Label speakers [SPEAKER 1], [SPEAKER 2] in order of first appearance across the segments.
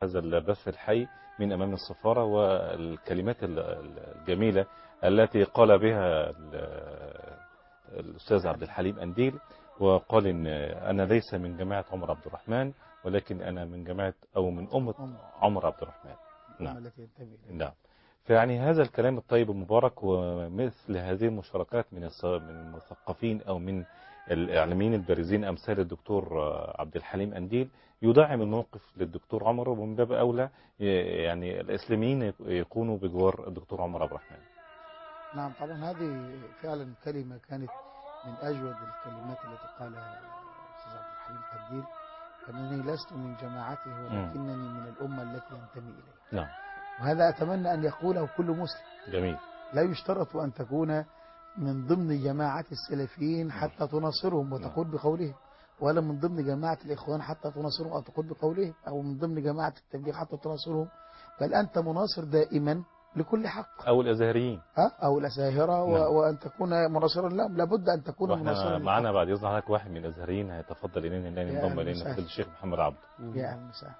[SPEAKER 1] هذا البث الحي من أمام السفارة، والكلمات الجميلة التي قال بها الأستاذ عبد الحليم أنديل، وقال إن أنا ليس من جماعة عمر عبد الرحمن، ولكن أنا من جماعة أو من أمة عمر عبد الرحمن. نعم. نعم. فيعني هذا الكلام الطيب المبارك ومثل هذه المشاركات من المثقفين أو من الإعلاميين البارزين أمثال الدكتور عبد الحليم أنديل يدعم الموقف للدكتور عمر، ومن باب أولى يعني الإسلاميين يكونوا بجوار الدكتور عمر عبد الرحمن.
[SPEAKER 2] نعم طبعا هذه فعلا كلمة كانت من أجود الكلمات التي قالها الأستاذ عبد الحليم أنديل، أنني لست من جماعته ولكنني من الأمة التي ينتمي إليها.
[SPEAKER 1] نعم.
[SPEAKER 2] وهذا أتمنى أن يقوله كل مسلم.
[SPEAKER 1] جميل.
[SPEAKER 2] لا يشترط أن تكون من ضمن جماعة السلفيين حتى تناصرهم وتقول بقولهم، ولا من ضمن جماعة الإخوان حتى تناصرهم أو تقول بقولهم، أو من ضمن جماعة التبليغ حتى تناصرهم، بل أنت مناصر دائما لكل حق.
[SPEAKER 1] أو الأزهريين
[SPEAKER 2] أو الأزاهرة. نعم. وأن تكون مناصرا لهم، لابد أن تكون مناصرا.
[SPEAKER 1] معنا بعد يظهر لك واحد من الأزهريين هيتفضل إلينا ينضم إلينا الشيخ محمد عبد.
[SPEAKER 2] يا أهلا وسهلا.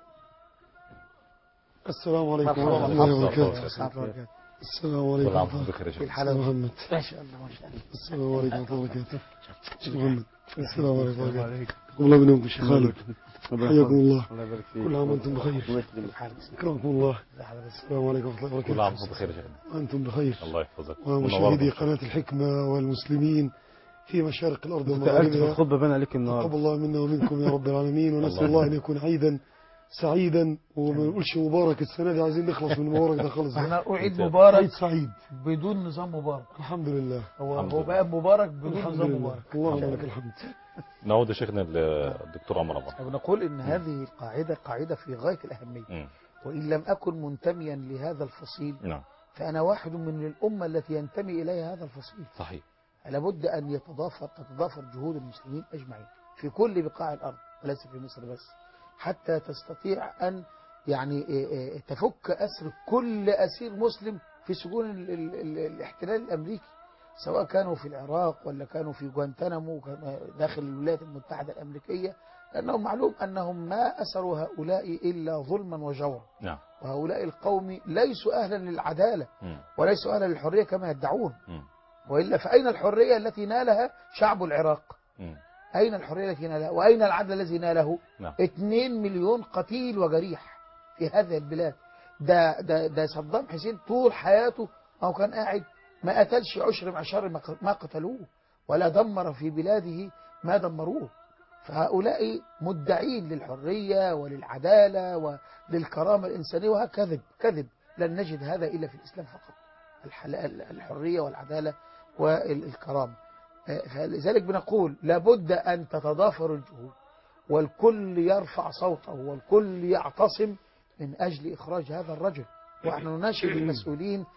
[SPEAKER 3] السلام عليكم ورحمة الله وبركاته. السلام عليكم ورحمة الله وبركاته.
[SPEAKER 2] محمد ما شاء الله ما شاء الله.
[SPEAKER 3] السلام عليكم ورحمة الله وبركاته. شيخ محمد السلام عليكم ورحمة الله وبركاته. الله منكم شيخ خالد، حياكم الله، كل عام وانتم بخير. اكرمكم الله. السلام عليكم ورحمة الله وبركاته.
[SPEAKER 1] كل عام وانتم بخير يا شيخنا.
[SPEAKER 3] انتم بخير.
[SPEAKER 1] الله يحفظك.
[SPEAKER 3] ومشاهدي قناة الحكمة والمسلمين في مشارق الأرض ومغاربها.
[SPEAKER 4] الخطبة بين عليك النهارده.
[SPEAKER 3] تقبل الله منا ومنكم يا رب العالمين، ونسأل الله أن يكون عيدا سعيدا، وما نقولش مبارك السنة دي، عايزين نخلص من مبارك ده خالص.
[SPEAKER 2] احنا عيد مبارك،
[SPEAKER 3] عيد سعيد
[SPEAKER 2] بدون نظام مبارك.
[SPEAKER 3] الحمد لله.
[SPEAKER 2] هو بقى مبارك بدون نظام مبارك.
[SPEAKER 3] اللهم لك الحمد.
[SPEAKER 1] نعود شيخنا الدكتور عمر عبد.
[SPEAKER 2] نقول ان هذه القاعدة قاعدة في غاية الأهمية، وإن لم أكن منتميا لهذا الفصيل فأنا واحد من الأمة التي ينتمي إليها هذا الفصيل.
[SPEAKER 1] صحيح.
[SPEAKER 2] لابد أن تتضافر جهود المسلمين أجمعين في كل بقاع الأرض وليس في مصر بس، حتى تستطيع أن يعني تفك أسر كل أسير مسلم في سجون الاحتلال الأمريكي، سواء كانوا في العراق ولا كانوا في جوانتانامو داخل الولايات المتحدة الأمريكية، لأنهم معلوم أنهم ما أسروا هؤلاء إلا ظلما وجورا.
[SPEAKER 1] نعم.
[SPEAKER 2] وهؤلاء القوم ليسوا أهلا للعدالة وليسوا أهلا للحرية كما يدعون. وإلا فأين الحرية التي نالها شعب العراق؟ أين الحرية التي نالها؟ وأين العدل الذي ناله؟ 2 مليون قتيل وجريح في هذه البلاد. ده صدام حسين طول حياته أو كان قاعد ما قتلش عشر معشر ما قتلوه، ولا دمر في بلاده ما دمروه. فهؤلاء مدعين للحرية وللعدالة وللكرامة الإنسانية، وهذا كذب. لن نجد هذا إلا في الإسلام فقط، الحرية والعدالة والكرامة. فلذلك بنقول لابد أن تتضافر الجهود، والكل يرفع صوته، والكل يعتصم من أجل إخراج هذا الرجل. ونحن نناشد المسؤولين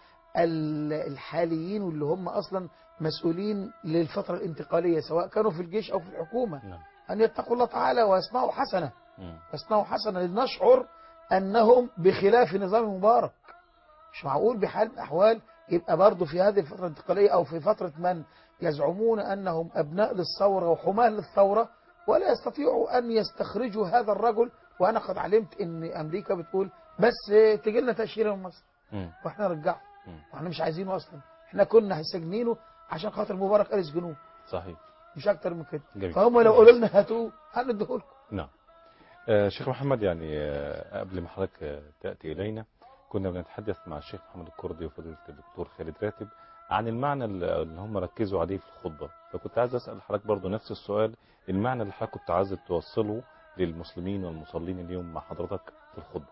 [SPEAKER 2] الحاليين واللي هم أصلا مسؤولين للفترة الانتقالية سواء كانوا في الجيش أو في الحكومة أن يتقوا الله تعالى ويصنعوا حسنة، يصنعوا حسنة لنشعر أنهم بخلاف نظام مبارك. مش معقول بحال من الأحوال يبقى برضه في هذه الفترة الانتقالية أو في فترة من يزعمون أنهم أبناء للثورة وحماة للثورة ولا يستطيعوا أن يستخرجوا هذا الرجل. وأنا قد علمت أن أمريكا بتقول بس تجي لنا تأشيرة من مصر وإحنا نرجعه، وإحنا مش عايزينه أصلا، إحنا كنا سجنينه عشان خاطر مبارك قال اسجنوه.
[SPEAKER 1] صحيح.
[SPEAKER 2] مش أكتر من كده.
[SPEAKER 1] جميل.
[SPEAKER 2] فهم لو قالوا لنا هاتوه هنديه لكم.
[SPEAKER 1] نعم. شيخ محمد، يعني قبل ما حضرتك تأتي إلينا كنا بنتحدث مع الشيخ محمد الكردي وفضيلة الدكتور خالد راتب عن المعنى اللي هم ركزوا عليه في الخطبة، فكنت عايز أسأل حضرتك برضه نفس السؤال، المعنى اللي حضرتك كنت عايز توصله للمسلمين والمصلين اليوم مع حضرتك في الخطبة.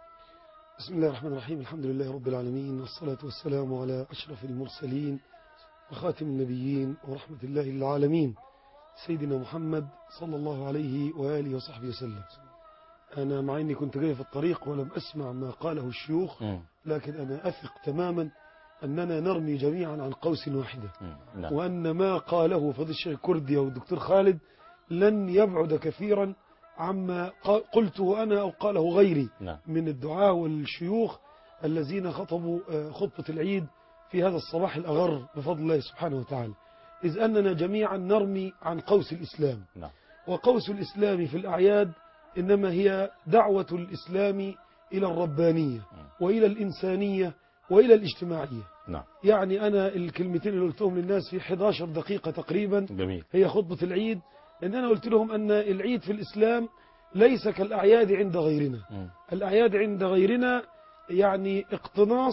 [SPEAKER 3] بسم الله الرحمن الرحيم، الحمد لله رب العالمين، والصلاة والسلام على أشرف المرسلين وخاتم النبيين ورحمة الله للعالمين سيدنا محمد صلى الله عليه وآله وصحبه وسلم. أنا مع أني كنت جاي في الطريق ولم أسمع ما قاله الشيوخ، لكن أنا أثق تماما أننا نرمي جميعا عن قوس واحدة، وأن ما قاله فضيلة الشيخ الكردي أو الدكتور خالد لن يبعد كثيرا عما قلته أنا أو قاله غيري من الدعاء والشيوخ الذين خطبوا خطبة العيد في هذا الصباح الأغر بفضل الله سبحانه وتعالى، إذ أننا جميعا نرمي عن قوس الإسلام. وقوس الإسلام في الأعياد إنما هي دعوة الإسلام إلى الربانية وإلى الإنسانية وإلى الاجتماعية.
[SPEAKER 1] نعم.
[SPEAKER 3] يعني أنا الكلمتين اللي قلتهم للناس في 11 دقيقة تقريبا
[SPEAKER 1] جميل.
[SPEAKER 3] هي خطبة العيد، لأن أنا قلت لهم أن العيد في الإسلام ليس كالأعياد عند غيرنا. الأعياد عند غيرنا يعني اقتناص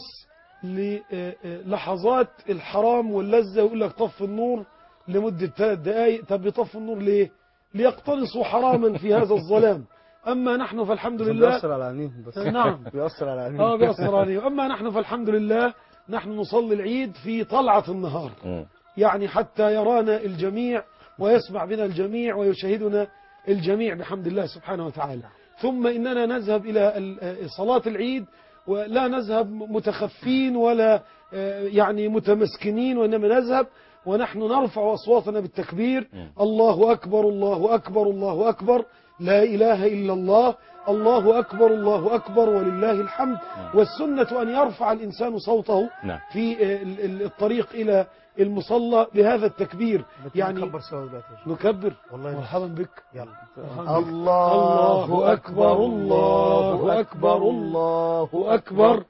[SPEAKER 3] للحظات الحرام واللذة، ويقول لك طف النور لمدة 3 دقائق. طب يطف النور ليه؟ ليقتنصوا حراما في هذا الظلام. أما نحن فالحمد لله
[SPEAKER 2] بيأثر على عينيهم بس.
[SPEAKER 3] نعم
[SPEAKER 2] بيأثر على عينيهم.
[SPEAKER 3] بيأثر عليهم. أما نحن فالحمد لله نحن نصلي العيد في طلعة النهار، يعني حتى يرانا الجميع ويسمع بنا الجميع ويشاهدنا الجميع بحمد الله سبحانه وتعالى. ثم إننا نذهب إلى صلاة العيد ولا نذهب متخفين ولا يعني متمسكنين، وإنما نذهب ونحن نرفع أصواتنا بالتكبير: الله أكبر الله أكبر الله أكبر، لا إله إلا الله، الله أكبر الله أكبر ولله الحمد. والسنة أن يرفع الإنسان صوته في الطريق إلى المصلى بهذا التكبير. يعني نكبر. والله مرحبا بك. يلا. الله أكبر الله أكبر الله أكبر،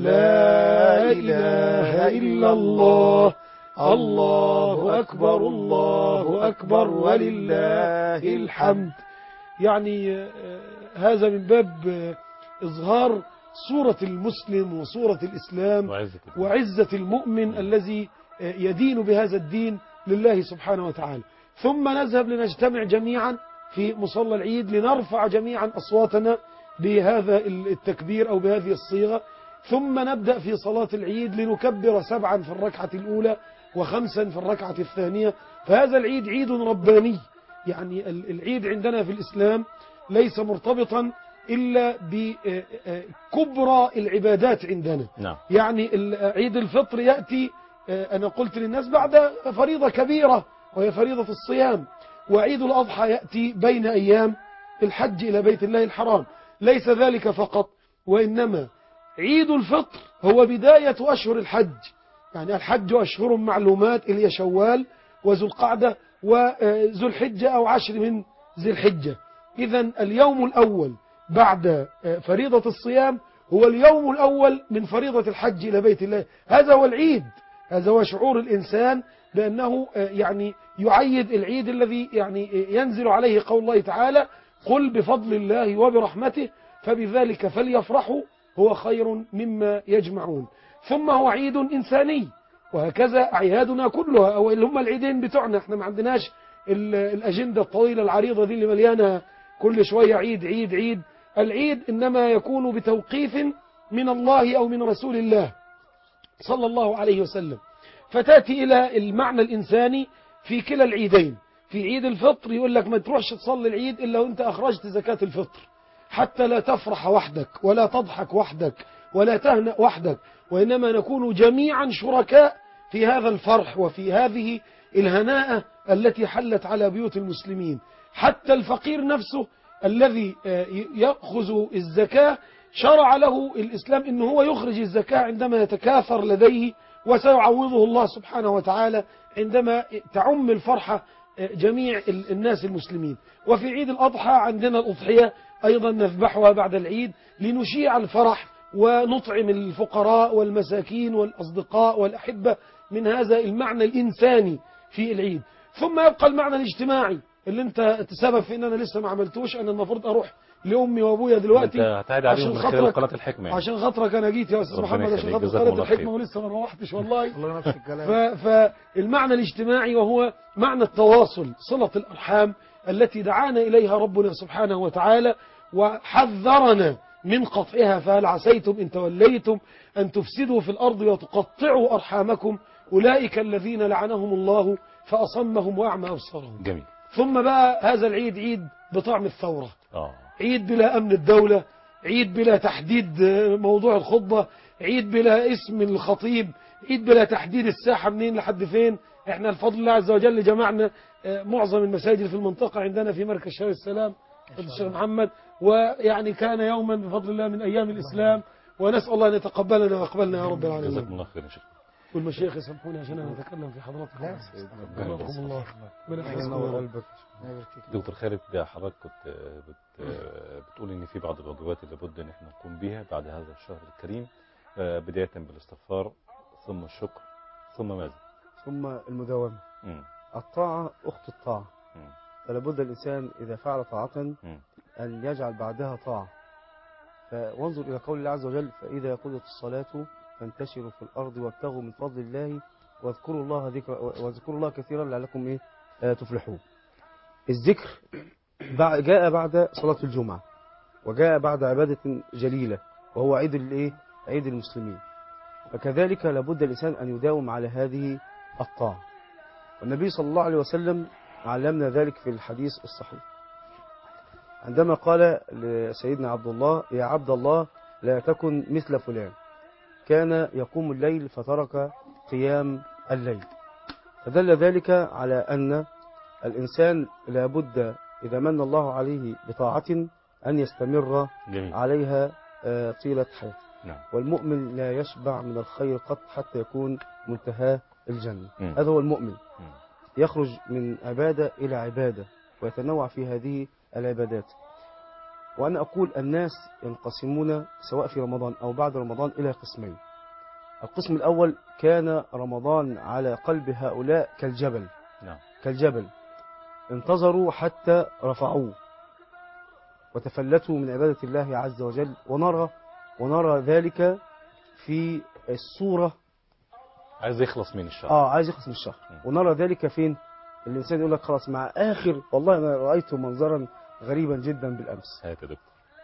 [SPEAKER 3] لا إله إلا الله، الله أكبر الله أكبر ولله الحمد. يعني هذا من باب إظهار صورة المسلم وصورة الإسلام وعزة المؤمن الذي يدين بهذا الدين لله سبحانه وتعالى. ثم نذهب لنجتمع جميعا في مصلى العيد لنرفع جميعا أصواتنا بهذا التكبير أو بهذه الصيغة. ثم نبدأ في صلاة العيد لنكبر 7 في الركعة الأولى و5 في الركعة الثانية. فهذا العيد عيد رباني. يعني العيد عندنا في الإسلام ليس مرتبطا إلا بكبرى العبادات عندنا. يعني عيد الفطر يأتي أنا قلت للناس بعد فريضة كبيرة وهي فريضة الصيام، وعيد الأضحى يأتي بين أيام الحج إلى بيت الله الحرام. ليس ذلك فقط، وإنما عيد الفطر هو بداية أشهر الحج. يعني الحج أشهر معلومات اللي هي شوال وذو القعدة وذو الحجة أو 10 من ذي الحجة. إذن اليوم الأول بعد فريضة الصيام هو اليوم الأول من فريضة الحج إلى بيت الله. هذا هو العيد، هذا هو شعور الإنسان بأنه يعني يعيد العيد الذي يعني ينزل عليه قول الله تعالى: قل بفضل الله وبرحمته فبذلك فليفرحوا هو خير مما يجمعون. ثم هو عيد إنساني، وهكذا أعيادنا كلها، أو اللي هم العيدين بتوعنا. احنا ما عندناش الأجندة الطويلة العريضة دي اللي مليانة كل شوية عيد عيد عيد. العيد إنما يكون بتوقيف من الله أو من رسول الله صلى الله عليه وسلم. فتأتي إلى المعنى الإنساني في كلا العيدين. في عيد الفطر يقول لك ما تروحش تصلي العيد إلا وانت أخرجت زكاة الفطر، حتى لا تفرح وحدك ولا تضحك وحدك ولا تهنأ وحدك، وإنما نكون جميعا شركاء في هذا الفرح وفي هذه الهناءة التي حلت على بيوت المسلمين. حتى الفقير نفسه الذي يأخذ الزكاة شرع له الإسلام إنه هو يخرج الزكاة عندما يتكاثر لديه، وسيعوضه الله سبحانه وتعالى عندما تعم الفرحة جميع الناس المسلمين. وفي عيد الأضحى عندنا الأضحية أيضا نذبحها بعد العيد لنشيع الفرح ونطعم الفقراء والمساكين والأصدقاء والأحبة من هذا المعنى الإنساني في العيد. ثم يبقى المعنى الاجتماعي اللي انت تسبب في ان انا لسه ما عملتوش. انا المفروض اروح لامي وابويا دلوقتي
[SPEAKER 1] عشان خاطرك قناه الحكمه،
[SPEAKER 3] عشان خاطرك انا جيت يا استاذ محمد، عشان خاطر قناه الحكمه ولسه ما روحتش والله.
[SPEAKER 2] والله نفس الكلام.
[SPEAKER 3] فالمعنى الاجتماعي وهو معنى التواصل، صلة الأرحام التي دعانا إليها ربنا سبحانه وتعالى وحذرنا من قطعها. فهل عسيتم إن توليتم أن تفسدوا في الأرض وتقطعوا أرحامكم أولئك الذين لعنهم الله فأصمهم وأعمى أبصارهم.
[SPEAKER 1] جميل.
[SPEAKER 3] ثم بقى هذا العيد عيد بطعم الثورة، عيد بلا أمن الدولة، عيد بلا تحديد موضوع الخطبة، عيد بلا اسم الخطيب، عيد بلا تحديد الساحة منين لحد فين. احنا الفضل الله عز وجل جمعنا معظم المساجد في المنطقة عندنا في مركز شهر السلام الشيخ محمد، ويعني كان يوما بفضل الله من أيام الإسلام، ونسأل الله أن يتقبلنا ويقبلنا يا رب العالمين.
[SPEAKER 1] جزاكم الله خير يا شيخ.
[SPEAKER 3] والمشايخ يسامحوني عشان انا اتكلم في حضراتكم.
[SPEAKER 2] لا
[SPEAKER 3] رحمكم الله. ربنا يحفظكم
[SPEAKER 2] ينور
[SPEAKER 3] يا رب.
[SPEAKER 2] قلبك.
[SPEAKER 1] دكتور خالد، حضرتك كنت بتقول ان في بعض الواجبات اللي لابد ان احنا نقوم بيها بعد هذا الشهر الكريم، بداية بالاستغفار ثم الشكر ثم ماذا؟
[SPEAKER 4] ثم المداومة.
[SPEAKER 1] مم.
[SPEAKER 4] الطاعة أخت الطاعة،
[SPEAKER 1] مم.
[SPEAKER 4] فلا بد الإنسان إذا فعل طاعة
[SPEAKER 1] مم.
[SPEAKER 4] أن يجعل بعدها طاعة. وانظر إلى قول الله عز وجل: فإذا قضت الصلاة فانتشروا في الأرض وابتغوا من فضل الله واذكروا الله كثيرا لعلكم تفلحون. الذكر جاء بعد صلاة الجمعة، وجاء بعد عبادة جليلة وهو عيد المسلمين. فكذلك لابد الإنسان أن يداوم على هذه الطاعة، والنبي صلى الله عليه وسلم علمنا ذلك في الحديث الصحيح عندما قال لسيدنا عبد الله: يا عبد الله لا تكن مثل فلان كان يقوم الليل فترك قيام الليل. فدل ذلك على أن الإنسان لابد إذا من الله عليه بطاعة أن يستمر
[SPEAKER 1] جميل.
[SPEAKER 4] عليها طيلة حياته.
[SPEAKER 1] نعم.
[SPEAKER 4] والمؤمن لا يشبع من الخير قط حتى يكون منتهى الجنة.
[SPEAKER 1] مم.
[SPEAKER 4] هذا هو المؤمن،
[SPEAKER 1] مم.
[SPEAKER 4] يخرج من عبادة إلى عبادة ويتنوع في هذه العبادات. وأنا أقول الناس ينقسمون سواء في رمضان أو بعد رمضان إلى قسمين. القسم الأول كان رمضان على قلب هؤلاء كالجبل.
[SPEAKER 1] نعم.
[SPEAKER 4] كالجبل انتظروا حتى رفعوه وتفلتوا من عبادة الله عز وجل، ونرى ذلك في الصورة.
[SPEAKER 1] عايز يخلص من الشهر.
[SPEAKER 4] عايز يخلص من الشهر. ونرى ذلك فين؟ الإنسان يقول لك خلاص مع آخر. والله أنا رأيت منظرا غريبا جدا بالأمس.
[SPEAKER 1] هات يا دكتور.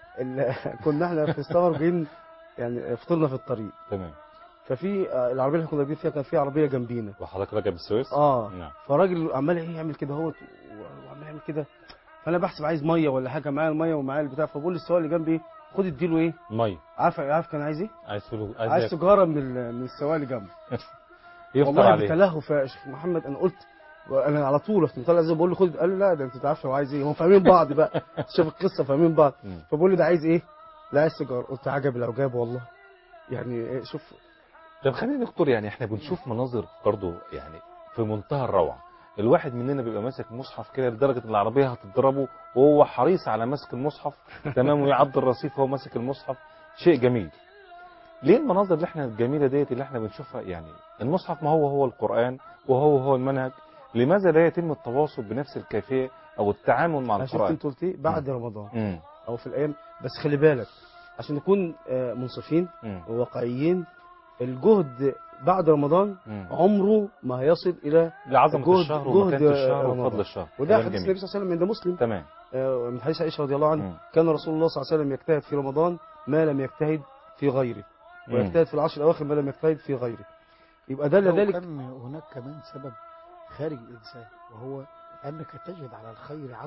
[SPEAKER 4] كنا احنا في السفر جايين يعني فطرنا في الطريق.
[SPEAKER 1] تمام.
[SPEAKER 4] ففي العربية اللي كنا راكبين فيها كان في عربية جنبينا.
[SPEAKER 1] وحضرتك راكب السويس؟
[SPEAKER 4] نعم. فراجل عمال يعمل كده وعمال يعمل كده. فانا بحسب عايز ميه ولا حاجه، معايا الميه ومعايا البتاع، فبقول للسواق اللي جنبي: خد اديله ايه؟
[SPEAKER 1] ميه.
[SPEAKER 4] عارف كان عايز ايه؟
[SPEAKER 1] عايز فلوس.
[SPEAKER 4] عايز سيجاره من السواق اللي جنبي.
[SPEAKER 1] يفطر عليه.
[SPEAKER 4] والله بتلهف يا شيخ محمد. انا قلت انا على طول رحت مطلع زي بقول له خد. قال لي: لا ده انت ما تعرفش هو عايز ايه. هم فاهمين بعض بقى. شوف القصه فاهمين بعض. فبقول له: ده عايز ايه؟ لا عايز سيجاره. قلت عجب الاعجاب والله. يعني شوف.
[SPEAKER 1] طب خلينا دكتور، يعني احنا بنشوف مناظر برضو يعني في منتهى الروعه. الواحد مننا بيبقى ماسك مصحف كده لدرجه ان العربيه هتضربه وهو حريص على مسك المصحف تمام، ويعض الرصيف وهو ماسك المصحف. شيء جميل. ليه المناظر اللي احنا الجميله ديت اللي احنا بنشوفها؟ يعني المصحف ما هو القرآن وهو المنهج. لماذا لا يتم التواصل بنفس الكيفيه او التعامل مع القرآن؟
[SPEAKER 4] انت قلت ايه؟ بعد رمضان او في الايام. بس خلي بالك عشان نكون منصفين وواقعيين، الجهد بعد رمضان عمره ما هيصل الى
[SPEAKER 1] لعظمه الشهر ومكانه الشهر وفضل الشهر.
[SPEAKER 4] وده حديث النبي صلى الله عليه وسلم عند مسلم.
[SPEAKER 1] تمام.
[SPEAKER 4] من حديث عائشه رضي الله عنها: كان رسول الله صلى الله عليه وسلم يجتهد في رمضان ما لم يجتهد في غيره، ويجتهد في العشر الاواخر ما لم يجتهد في غيره. يبقى دل ذلك.
[SPEAKER 2] كان هناك كمان سبب خارج الانسان، وهو انك تجد على الخير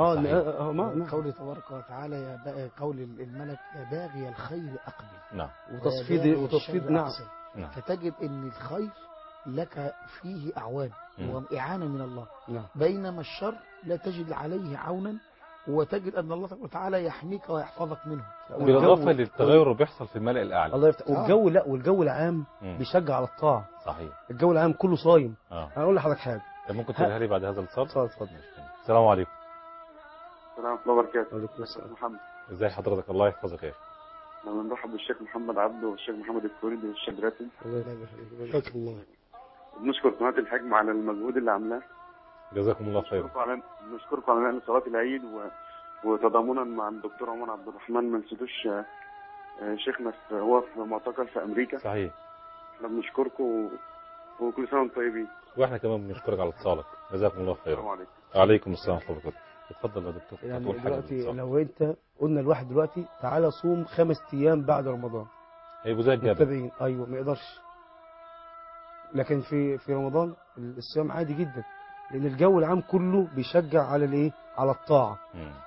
[SPEAKER 2] عونا. قول تبارك وتعالى: قول الملك: يا باغي الخير اقبل.
[SPEAKER 1] نعم.
[SPEAKER 4] وتصفيد نعم.
[SPEAKER 2] فتجد ان الخير لك فيه اعوان واعانه من الله.
[SPEAKER 4] نعم.
[SPEAKER 2] بينما الشر لا تجد عليه عونا، وتجد ان الله تعالى يحميك ويحفظك منه.
[SPEAKER 1] بالاضافه للتغير اللي بيحصل في الملأ الاعلى.
[SPEAKER 4] الله يفتح. والجو العام بيشجع على الطاعه.
[SPEAKER 1] صحيح.
[SPEAKER 4] الجو العام كله صايم.
[SPEAKER 1] انا
[SPEAKER 4] اقول لحضرتك حاجه.
[SPEAKER 1] طب ممكن تقولها لي بعد هذا الاتصال؟
[SPEAKER 4] اتفضل.
[SPEAKER 1] السلام عليكم.
[SPEAKER 5] السلام ورحمه الله وبركاته.
[SPEAKER 4] وعليكم السلام.
[SPEAKER 5] محمد،
[SPEAKER 1] ازي حضرتك؟ الله يحفظك يا اخي.
[SPEAKER 5] انا بنرحب بالشيخ محمد عبده والشيخ محمد الكوريدي والشيخ راتب.
[SPEAKER 3] الله يبارك الله.
[SPEAKER 5] بنشكر قناه الحجم على المجهود اللي عاملاه.
[SPEAKER 1] جزاكم الله خيرا.
[SPEAKER 5] بنشكركم على نقل صلاه العيد وتضامنا مع الدكتور عمر عبد الرحمن. ما نسيتوش شيخنا هو في معتقل في امريكا.
[SPEAKER 1] صحيح.
[SPEAKER 5] احنا بنشكركم وكل سنه وانتم طيبين.
[SPEAKER 1] واحنا كمان بنشكرك على اتصالك. جزاكم الله خيرا.
[SPEAKER 5] السلام عليكم.
[SPEAKER 1] وعليكم السلام ورحمه الله وبركاته. اتفضل يا دكتور.
[SPEAKER 4] يعني دلوقتي لو انت قلنا الواحد دلوقتي تعالى صوم 5 ايام بعد رمضان،
[SPEAKER 1] هيبقوا زي الجبل.
[SPEAKER 4] ايوه ما يقدرش. لكن في رمضان الصيام عادي جدا، لان الجو العام كله بيشجع على الايه؟ على الطاعه.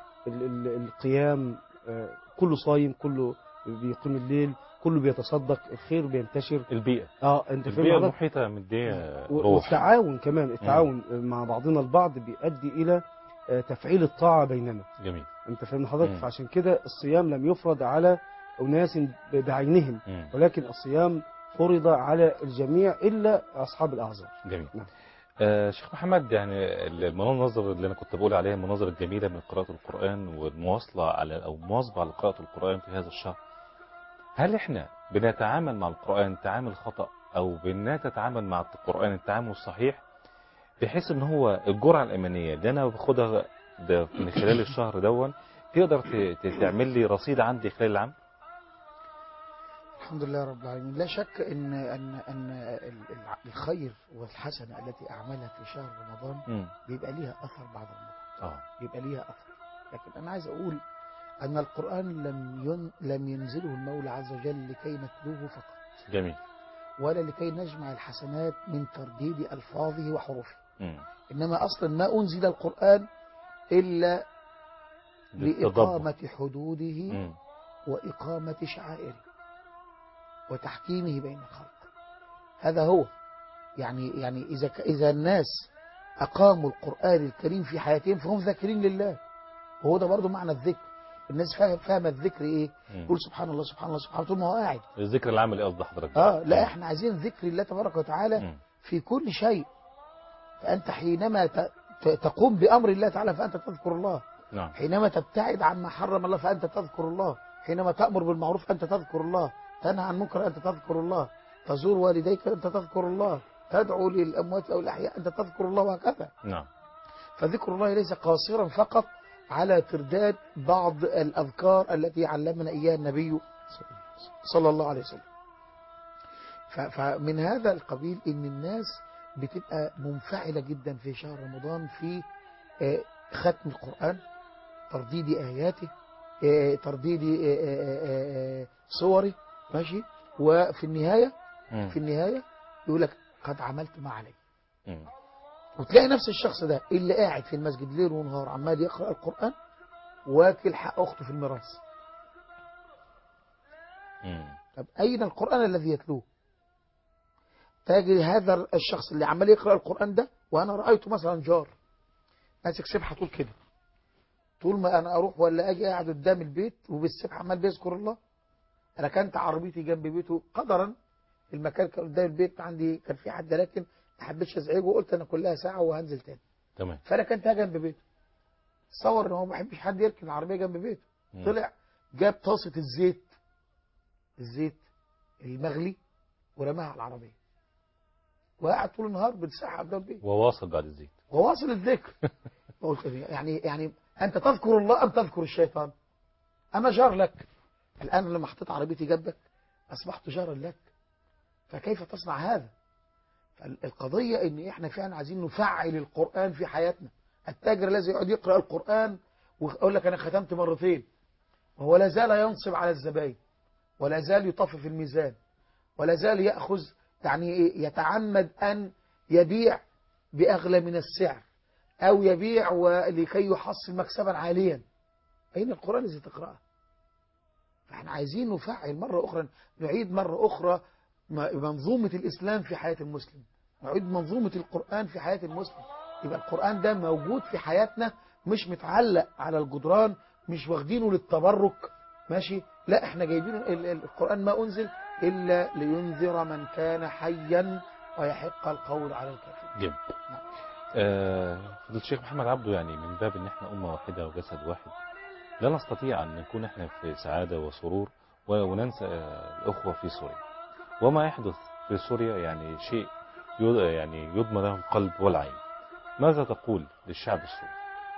[SPEAKER 4] القيام، كله صايم، كله بيقيم الليل، كله بيتصدق، الخير بينتشر.
[SPEAKER 1] البيئه
[SPEAKER 4] انت
[SPEAKER 1] البيئه المحيطه مديه روح.
[SPEAKER 4] والتعاون كمان، التعاون مع بعضنا البعض بيؤدي الى تفعيل الطاعه بيننا.
[SPEAKER 1] جميل.
[SPEAKER 4] انت فاهم حضرتك؟ فعشان كده الصيام لم يفرض على اناس بعينهم، ولكن الصيام فرض على الجميع إلا أصحاب الأعذار.
[SPEAKER 1] جميل.
[SPEAKER 4] نعم.
[SPEAKER 1] شيخ محمد، يعني المناظر اللي أنا كنت بقول عليها، المناظر الجميلة من قراءة القرآن والمواصلة على أو مواظبة على قراءة القرآن في هذا الشهر، هل إحنا بنتعامل مع القرآن تعامل خطأ أو بنتعامل مع القرآن التعامل الصحيح، بحيث إن هو الجرعة الإيمانية اللي أنا باخدها من خلال الشهر دون تقدر تعمل لي رصيد عندي خلال العام؟
[SPEAKER 2] الحمد لله رب العالمين. لا شك ان الخير والحسنه التي اعملها في شهر رمضان بيبقى ليها اثر بعد رمضان. بيبقى ليها اثر. لكن انا عايز اقول ان القران لم ينزله المولى عز وجل لكي نتلوه فقط.
[SPEAKER 1] جميل.
[SPEAKER 2] ولا لكي نجمع الحسنات من ترديد الفاظه وحروفه. انما اصلا ما انزل القران الا لاقامه حدوده واقامه شعائره وتحكيمه بين الخلق. هذا هو يعني إذا الناس أقاموا القرآن الكريم في حياتهم فهم ذاكرين لله. وهو ده برضو معنى الذكر. الناس فاهمة الذكر إيه؟ يقول سبحان الله سبحان الله سبحان الله طول ما هو قاعد.
[SPEAKER 1] الذكر العملي قصد حضرتك؟
[SPEAKER 2] لا إحنا عايزين ذكر الله تبارك وتعالى في كل شيء. فأنت حينما تقوم بأمر الله تعالى فأنت تذكر الله.
[SPEAKER 1] نعم.
[SPEAKER 2] حينما تبتعد عما حرم الله فأنت تذكر الله. حينما تأمر بالمعروف أنت تذكر الله. تنهى عن منكر أنت تذكر الله. تزور والديك أنت تذكر الله. تدعو للأموات أو الأحياء أنت تذكر الله، وهكذا.
[SPEAKER 1] نعم.
[SPEAKER 2] فذكر الله ليس قاصرا فقط على ترداد بعض الأذكار التي علمنا إياها النبي صلى الله عليه وسلم. فمن هذا القبيل إن الناس بتبقى منفعلة جدا في شهر رمضان في ختم القرآن، ترديد آياته، ترديد صوره، ماشي. وفي النهاية يقول لك قد عملت ما علي. وتلاقي نفس الشخص ده اللي قاعد في المسجد ليل ونهار عمال يقرأ القرآن واكل حق أخته في الميراث. طب أين القرآن الذي يتلوه؟ تجد هذا الشخص اللي عمال يقرأ القرآن ده، وأنا رأيته مثلا جار ماسك سبحة طول كده، طول ما أنا أروح ولا أجي قاعد قدام البيت وبالسبحة عمال بيذكر الله. أنا كانت عربيتي جنب بيته قدرا، المكان كان قدام البيت عندي كان في حد، لكن ما حبيتش ازعجه وقلت أنا كلها ساعة وهنزل تاني.
[SPEAKER 1] تمام.
[SPEAKER 2] فأنا كنت جنب بيته، تصور إن هو ما بيحبش حد يركن العربية جنب بيته. طلع جاب طاسة الزيت المغلي ورماها على العربية، وقعد طول النهار بتساحة قدام البيت
[SPEAKER 1] وواصل بعد الزيت،
[SPEAKER 2] وواصل الذكر. قلت يعني أنت تذكر الله أم تذكر الشيطان؟ أنا جار لك الآن، لما حطيت عربيتي جنبك أصبحت جارا لك، فكيف تصنع هذا؟ فالقضية إن إحنا فعلا عايزين نفعل القرآن في حياتنا. التاجر الذي يقعد يقرأ القرآن ويقول لك أنا ختمت مرتين وهو لا زال ينصب على الزبائن، ولا زال يطفف الميزان، ولا زال يأخذ يعني يتعمد أن يبيع بأغلى من السعر أو يبيع ولكي يحصل مكسبا عاليا. أين القرآن الذي تقرأه؟ فاحنا عايزين نفعل مرة أخرى، نعيد مرة أخرى منظومة الإسلام في حياة المسلم، نعيد منظومة القرآن في حياة المسلم. يبقى القرآن ده موجود في حياتنا، مش متعلق على الجدران، مش واخدينه للتبرك، ماشي. لا، احنا جايبين القرآن ما أنزل إلا لينذر من كان حيا ويحق القول على الكافرين.
[SPEAKER 1] جميل. فضيلة الشيخ محمد عبده، يعني من باب ان احنا أمة واحدة وجسد واحد، لا نستطيع أن نكون احنا في سعادة وسرور وننسى الأخوة في سوريا. وما يحدث في سوريا يعني شيء يعني يضمن له القلب والعين. ماذا تقول للشعب السوري؟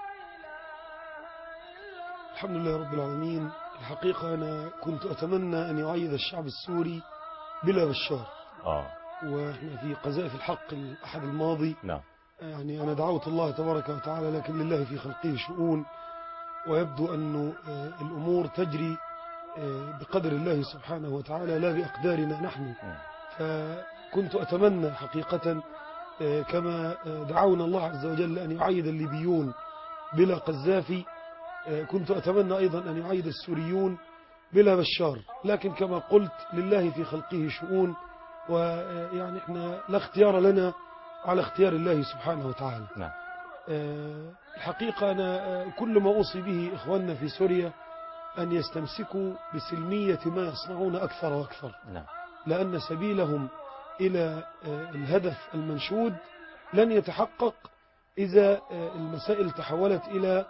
[SPEAKER 3] الحمد لله رب العالمين. الحقيقة أنا كنت أتمنى أن يعيد الشعب السوري بلا بشار. وإحنا في قذائف الحق الأحد الماضي.
[SPEAKER 1] نعم.
[SPEAKER 3] يعني أنا دعوت الله تبارك وتعالى، لكن لله في خلقه شؤون، ويبدو أن الأمور تجري بقدر الله سبحانه وتعالى لا بأقدارنا نحن. فكنت أتمنى حقيقة كما دعونا الله عز وجل أن يعيد الليبيون بلا قذافي، كنت أتمنى أيضا أن يعيد السوريون بلا بشار. لكن كما قلت لله في خلقه شؤون، ويعني احنا لا اختيار لنا على اختيار الله سبحانه وتعالى.
[SPEAKER 1] نعم.
[SPEAKER 3] الحقيقة أنا كل ما أوصي به إخواننا في سوريا أن يستمسكوا بسلمية ما يصنعون أكثر وأكثر.
[SPEAKER 1] نعم.
[SPEAKER 3] لأن سبيلهم إلى الهدف المنشود لن يتحقق إذا المسائل تحولت إلى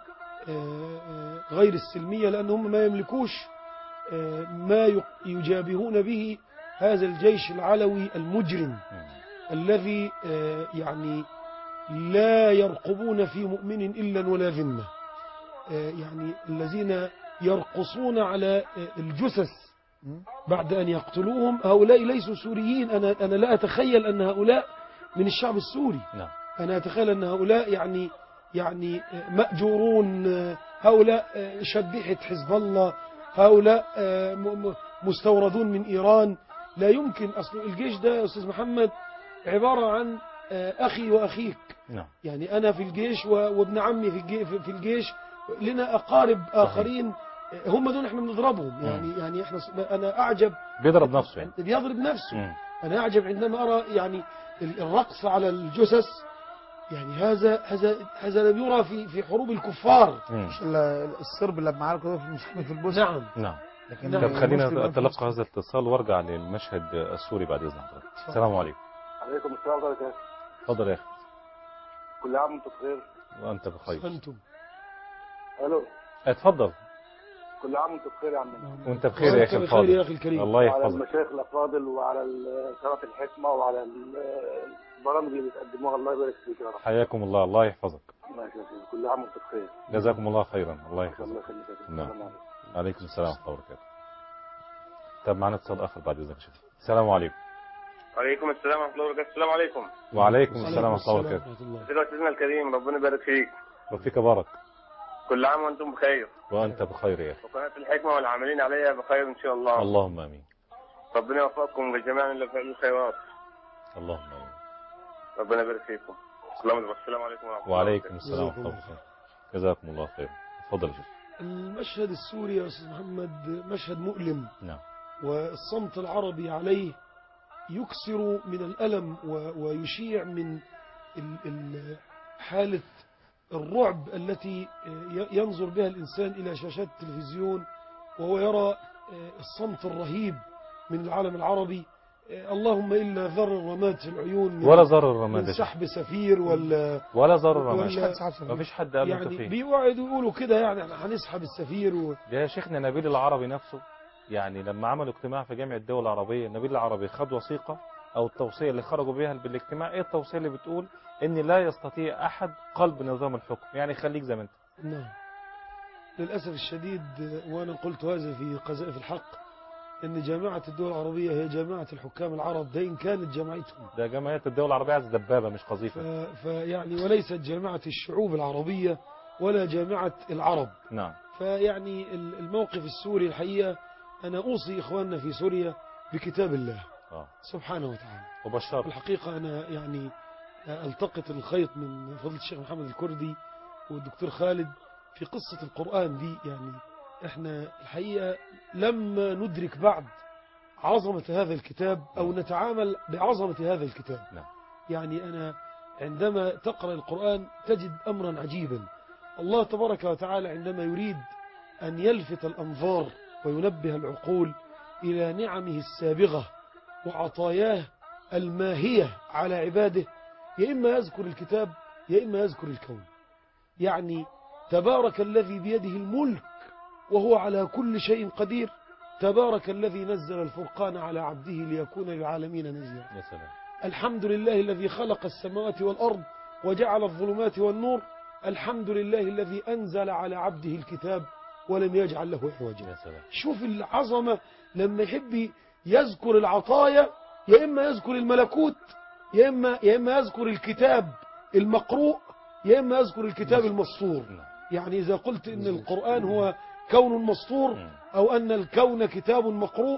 [SPEAKER 3] غير السلمية، لأنهم ما يملكوش ما يجابهون به هذا الجيش العلوي المجرم الذي يعني لا يرقبون في مؤمن إلا ولا ذمة، يعني الذين يرقصون على الجثث بعد أن يقتلوهم. هؤلاء ليسوا سوريين، أنا لا أتخيل أن هؤلاء من الشعب السوري. أنا أتخيل أن هؤلاء يعني مأجورون، هؤلاء شبيحة حزب الله، هؤلاء مستوردون من إيران. لا يمكن، أصل الجيش ده يا أستاذ محمد عبارة عن أخي وأخيك. يعني أنا في الجيش وابن عمي في الجيش، لنا أقارب آخرين هم دول احنا بنضربهم. يعني احنا أنا أعجب
[SPEAKER 1] بيضرب نفسه يعني.
[SPEAKER 3] بيضرب نفسه. أنا أعجب عندما أرى يعني الرقص على الجثث. يعني هذا لم يرى في حروب الكفار.
[SPEAKER 2] الصرب لما عاركوا في البوسنة.
[SPEAKER 3] نعم.
[SPEAKER 1] طب خلينا نتلقى هذا الاتصال وارجع للمشهد السوري بعد اذن حضرتك. السلام عليكم.
[SPEAKER 6] عليكم السلام ورحمة الله.
[SPEAKER 1] اتفضل يا اخي.
[SPEAKER 6] كل عام وانتم بخير.
[SPEAKER 1] وانت بخير.
[SPEAKER 3] انتم.
[SPEAKER 6] الو.
[SPEAKER 1] اتفضل.
[SPEAKER 6] كل عام وانتم بخير يا عم.
[SPEAKER 1] وانت بخير يا اخي الفاضل.
[SPEAKER 3] يا اخي الكريم.
[SPEAKER 1] الله يحفظك.
[SPEAKER 6] وعلى المشايخ الافاضل وعلى قناة الحكمة وعلى البرامج اللي بتقدموها، الله يبارك فيك يا رب.
[SPEAKER 1] حياكم الله، الله يحفظك.
[SPEAKER 6] الله يخليك. كل عام وانتم بخير.
[SPEAKER 1] جزاكم الله خيرا. الله يحفظك.
[SPEAKER 6] الله يخليك.
[SPEAKER 1] نعم. عليكم السلام ورحمة الله وبركاته. طب معنا اتصال اخر بعد اذنك شيخ. السلام عليكم.
[SPEAKER 7] وعليكم السلام ورحمة الله وبركاته. السلام عليكم.
[SPEAKER 1] وعليكم السلام ورحمة الله وبركاته.
[SPEAKER 7] سيدنا الكريم، ربنا يبارك فيك.
[SPEAKER 1] وفيك بارك.
[SPEAKER 7] كل عام وانتم بخير.
[SPEAKER 1] وانت بخير يا اخي.
[SPEAKER 7] وقناة الحكمة والعاملين عليها بخير ان شاء الله.
[SPEAKER 1] اللهم امين.
[SPEAKER 7] ربنا يوفقكم جميعا لفعل الخيرات.
[SPEAKER 1] اللهم امين.
[SPEAKER 7] ربنا يبارك فيكم. السلام عليكم ورحمة الله.
[SPEAKER 1] وعليكم السلام ورحمة الله وبركاته. جزاكم الله خير. اتفضل يا شيخ.
[SPEAKER 3] المشهد السوري يا استاذ محمد مشهد مؤلم.
[SPEAKER 1] نعم.
[SPEAKER 3] والصمت العربي عليه يكسر من الألم ويشيع من حالة الرعب التي ينظر بها الإنسان إلى شاشات التلفزيون وهو يرى الصمت الرهيب من العالم العربي. اللهم إلا ذر الرماد في العيون،
[SPEAKER 1] ولا ذر الرماد،
[SPEAKER 3] من سحب سفير
[SPEAKER 1] ولا ذر الرماد. ما فيش حد قال
[SPEAKER 3] يعني بيوعدوا يقولوا كده، يعني هنسحب السفير
[SPEAKER 1] يا شيخنا نبيل العربي نفسه، يعني لما عملوا اجتماع في جامعة الدول العربية، نبيل العربي خد وثيقة أو التوصية اللي خرجوا بها بالاجتماع. إيه التوصية اللي بتقول؟ إن لا يستطيع أحد قلب نظام الحكم، يعني خليك زي ما أنت.
[SPEAKER 3] نعم. للأسف الشديد، وأنا قلت هذا في قذائف الحق، إن جامعة الدول العربية هي جامعة الحكام العرب، ده إن كانت جامعتهم.
[SPEAKER 1] ده جامعة الدول العربية عايزة دبابة مش قذيفة.
[SPEAKER 3] فيعني وليست جامعة الشعوب العربية ولا جامعة العرب.
[SPEAKER 1] نعم.
[SPEAKER 3] فيعني الموقف السوري الحقيقة، أنا أوصي إخواننا في سوريا بكتاب الله سبحانه وتعالى.
[SPEAKER 1] وبشر.
[SPEAKER 3] الحقيقة أنا يعني ألتقط الخيط من فضيلة الشيخ محمد الكردي والدكتور خالد في قصة القرآن دي. يعني إحنا الحقيقة لما ندرك بعد عظمة هذا الكتاب أو نتعامل بعظمة هذا الكتاب. يعني أنا عندما تقرأ القرآن تجد أمرا عجيبا. الله تبارك وتعالى عندما يريد أن يلفت الأنظار وينبه العقول إلى نعمه السابغة وعطاياه الماهية على عباده، يا إما يذكر الكتاب يا إما يذكر الكون. يعني تبارك الذي بيده الملك وهو على كل شيء قدير، تبارك الذي نزل الفرقان على عبده ليكون للعالمين نذيرا.
[SPEAKER 1] يا سلام. الحمد
[SPEAKER 3] لله الذي خلق السماوات والأرض وجعل الظلمات والنور، الحمد لله الذي أنزل على عبده الكتاب ولم يجعل له عوجا. شوف العظمة لما يحب يذكر العطايا، يا إما يذكر الملكوت يا إما يذكر الكتاب المقروء يا إما يذكر الكتاب المسطور. يعني إذا قلت إن القرآن هو كون مسطور أو أن الكون كتاب مقروء،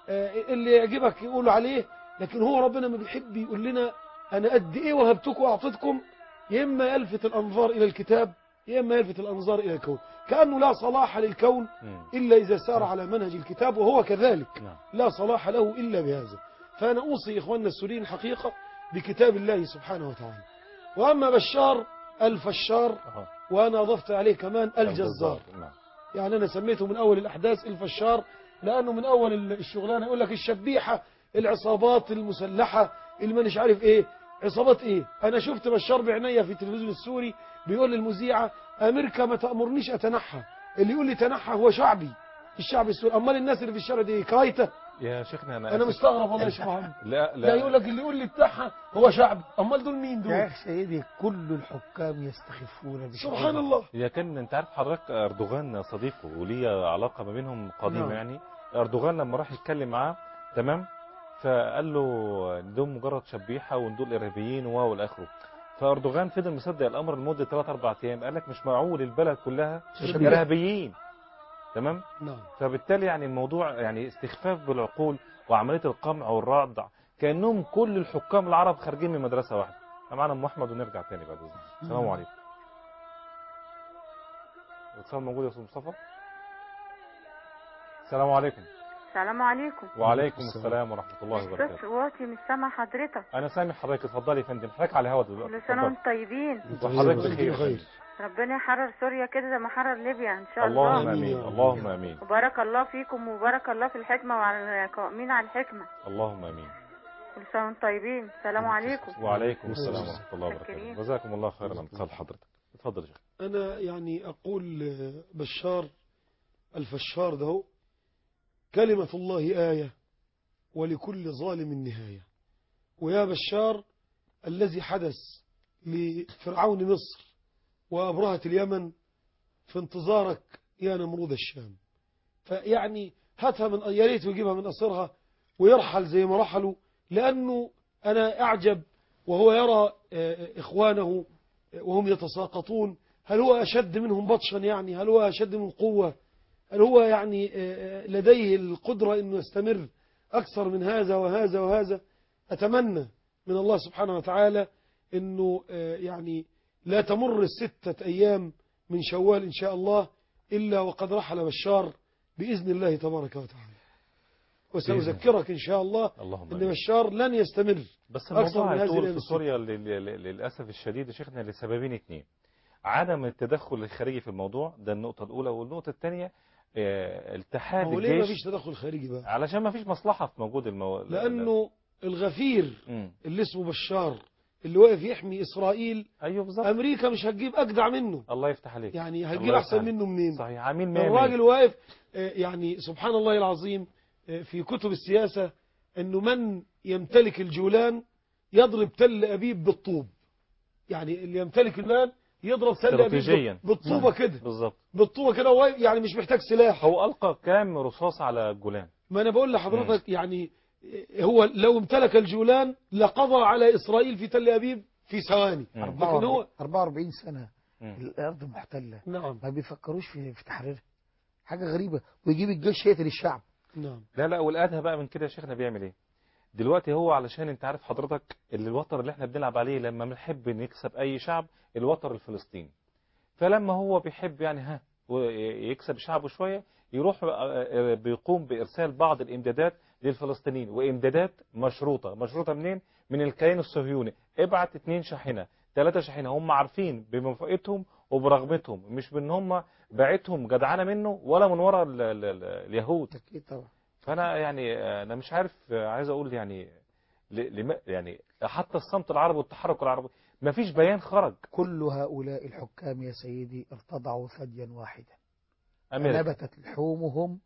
[SPEAKER 3] اللي يعجبك يقول عليه، لكن هو ربنا ما بيحب يقول لنا أنا قد إيه وهبتكم وأعطيتكم، يا إما يلفت الأنظار إلى الكتاب يا إما يلفت الأنظار إلى الكون. كأنه لا صلاح للكون إلا إذا سار على منهج الكتاب، وهو كذلك لا صلاح له إلا بهذا. فأنا أوصي إخواننا السوريين حقيقة بكتاب الله سبحانه وتعالى. وأما بشار الفشار، وأنا أضفت عليه كمان الجزار. يعني أنا سميته من أول الأحداث الفشار، لأنه من أول الشغلانة يقول لك الشبيحة العصابات المسلحة اللي مانيش عارف ايه عصابات ايه. انا شفت بشار بعينيا في التلفزيون السوري بيقول للمذيعة امريكا ما تأمرنيش اتنحى، اللي يقول لي تنحى هو شعبي، الشعب السوري. امال الناس اللي في الشارع دي كرايته.
[SPEAKER 1] يا شيخنا
[SPEAKER 3] انا مستغرب والله يا شيخ محمد.
[SPEAKER 1] لا
[SPEAKER 3] لا يقول لك اللي يقول لي بتاعها هو شعبي، امال دول مين
[SPEAKER 2] يا
[SPEAKER 3] دول؟
[SPEAKER 2] أخي سيدي كل الحكام يستخفون بشعوبهم.
[SPEAKER 3] سبحان الله.
[SPEAKER 1] هي كان انت عارف حضرتك اردوغان صديقه وليه علاقه ما بينهم قديمه
[SPEAKER 3] نعم.
[SPEAKER 1] يعني. اردوغان لما راح يتكلم معاه تمام، فقال له إن دول مجرد شبيحه وان دول ارهابيين والى اخره. فاردوغان فضل مصدق الامر لمده 3-4 ايام، قال لك مش معقول البلد كلها
[SPEAKER 3] شبيحة.
[SPEAKER 1] ارهابيين تمام.
[SPEAKER 3] نعم.
[SPEAKER 1] فبالتالي يعني الموضوع يعني استخفاف بالعقول وعمليه القمع والردع، كانهم كل الحكام العرب خارجين من مدرسه واحده. معانا ام احمد ونرجع تاني بعد اذنك. السلام عليكم. الاتصال موجود يا استاذ مصطفى. السلام عليكم.
[SPEAKER 8] السلام عليكم.
[SPEAKER 1] وعليكم السلام ورحمه الله
[SPEAKER 8] الصوت
[SPEAKER 1] وبركاته.
[SPEAKER 8] واطي مش سامع حضرتك.
[SPEAKER 1] انا سامع حضرتك، اتفضلي يا فندم، حضرتك على الهواء دلوقتي.
[SPEAKER 8] كل سنه وانتم طيبين.
[SPEAKER 1] وحضرتك بخير يا فندم.
[SPEAKER 8] ربنا يحرر سوريا كده زي ما حرر ليبيا ان شاء الله.
[SPEAKER 1] اللهم امين اللهم امين.
[SPEAKER 8] وبارك الله فيكم وبارك الله في الحكمه وعلى القائمين على الحكمه.
[SPEAKER 1] اللهم امين.
[SPEAKER 8] كل سنه وانتم طيبين. السلام عليكم.
[SPEAKER 1] وعليكم السلام ورحمه الله وبركاته. جزاكم الله خيرا عن اتصال حضرتك. اتفضل يا شيخ.
[SPEAKER 3] انا يعني اقول بشار الفشار ده كلمة الله آية ولكل ظالم نهاية. ويا بشار الذي حدث لفرعون مصر وأبرهة اليمن في انتظارك يا نمرود الشام. فيعني هاتها من يا ريت ويجيبها من أصرها ويرحل زي ما رحلوا، لأنه أنا أعجب وهو يرى إخوانه وهم يتساقطون. هل هو أشد منهم بطشا؟ يعني هل هو أشد من قوة؟ هل هو يعني لديه القدرة أنه يستمر أكثر من هذا وهذا وهذا؟ أتمنى من الله سبحانه وتعالى أنه يعني لا تمر 6 أيام من شوال إن شاء الله إلا وقد رحل بشار بإذن الله تبارك وتعالى. وسأذكرك إن شاء الله أن بشار لن يستمر.
[SPEAKER 1] بس الموضوع يطول في سوريا للأسف الشديد يا شيخنا لسببين 2: عدم التدخل الخارجي في الموضوع، ده النقطة الأولى، والنقطة الثانية التحاد الجيش.
[SPEAKER 3] ليه ما فيش تدخل خارجي بقى؟
[SPEAKER 1] علشان ما فيش مصلحة في موجود
[SPEAKER 3] لأنه الغفير اللي اسمه بشار اللي واقف يحمي إسرائيل،
[SPEAKER 1] أيوه بالظبط،
[SPEAKER 3] أمريكا مش هتجيب أجدع منه.
[SPEAKER 1] الله يفتح عليك.
[SPEAKER 3] يعني هتجيب أحسن منه منين؟
[SPEAKER 1] صحيح. عميل
[SPEAKER 3] الراجل واقف يعني سبحان الله العظيم في كتب السياسة أنه من يمتلك الجولان يضرب تل أبيب بالطوب. يعني اللي يمتلك الجولان يضرب تل أبيب بالطوبة كده
[SPEAKER 1] بالظبط،
[SPEAKER 3] بالطوبة كده، يعني مش محتاج سلاح.
[SPEAKER 1] هو ألقى كام رصاص على الجولان.
[SPEAKER 3] ما أنا بقول لحضرتك يعني هو لو امتلك الجولان لقضى على إسرائيل في تل أبيب في ثواني.
[SPEAKER 2] لكن هو 44 سنة الأرض محتلة.
[SPEAKER 3] نعم.
[SPEAKER 2] ما بيفكروش في تحريرها. حاجة غريبة. ويجيب الجيش يقتل الشعب.
[SPEAKER 3] نعم.
[SPEAKER 1] لا والأدهى بقى من كده يا شيخنا بيعمل ايه دلوقتي؟ هو علشان انت عارف حضرتك الوتر اللي احنا بنلعب عليه لما بنحب نكسب اي شعب الوتر الفلسطيني. فلما هو بيحب يعني يكسب شعبه شوية يروح بيقوم بإرسال بعض الإمدادات للفلسطينيين، وإمدادات مشروطة منين؟ من الكيان الصهيوني. ابعت 2 شاحنة 3 شاحنة، هم عارفين بموافقتهم وبرغبتهم، مش بان هم باعتهم جدعانة منه ولا من وراء اليهود.
[SPEAKER 2] أكيد طبعا.
[SPEAKER 1] فأنا يعني أنا مش عارف، عايز أقول يعني يعني حتى الصمت العربي والتحرك العربي ما فيش بيان خرج.
[SPEAKER 2] كل هؤلاء الحكام يا سيدي ارتضعوا ثديا واحدا، نبتت لحومهم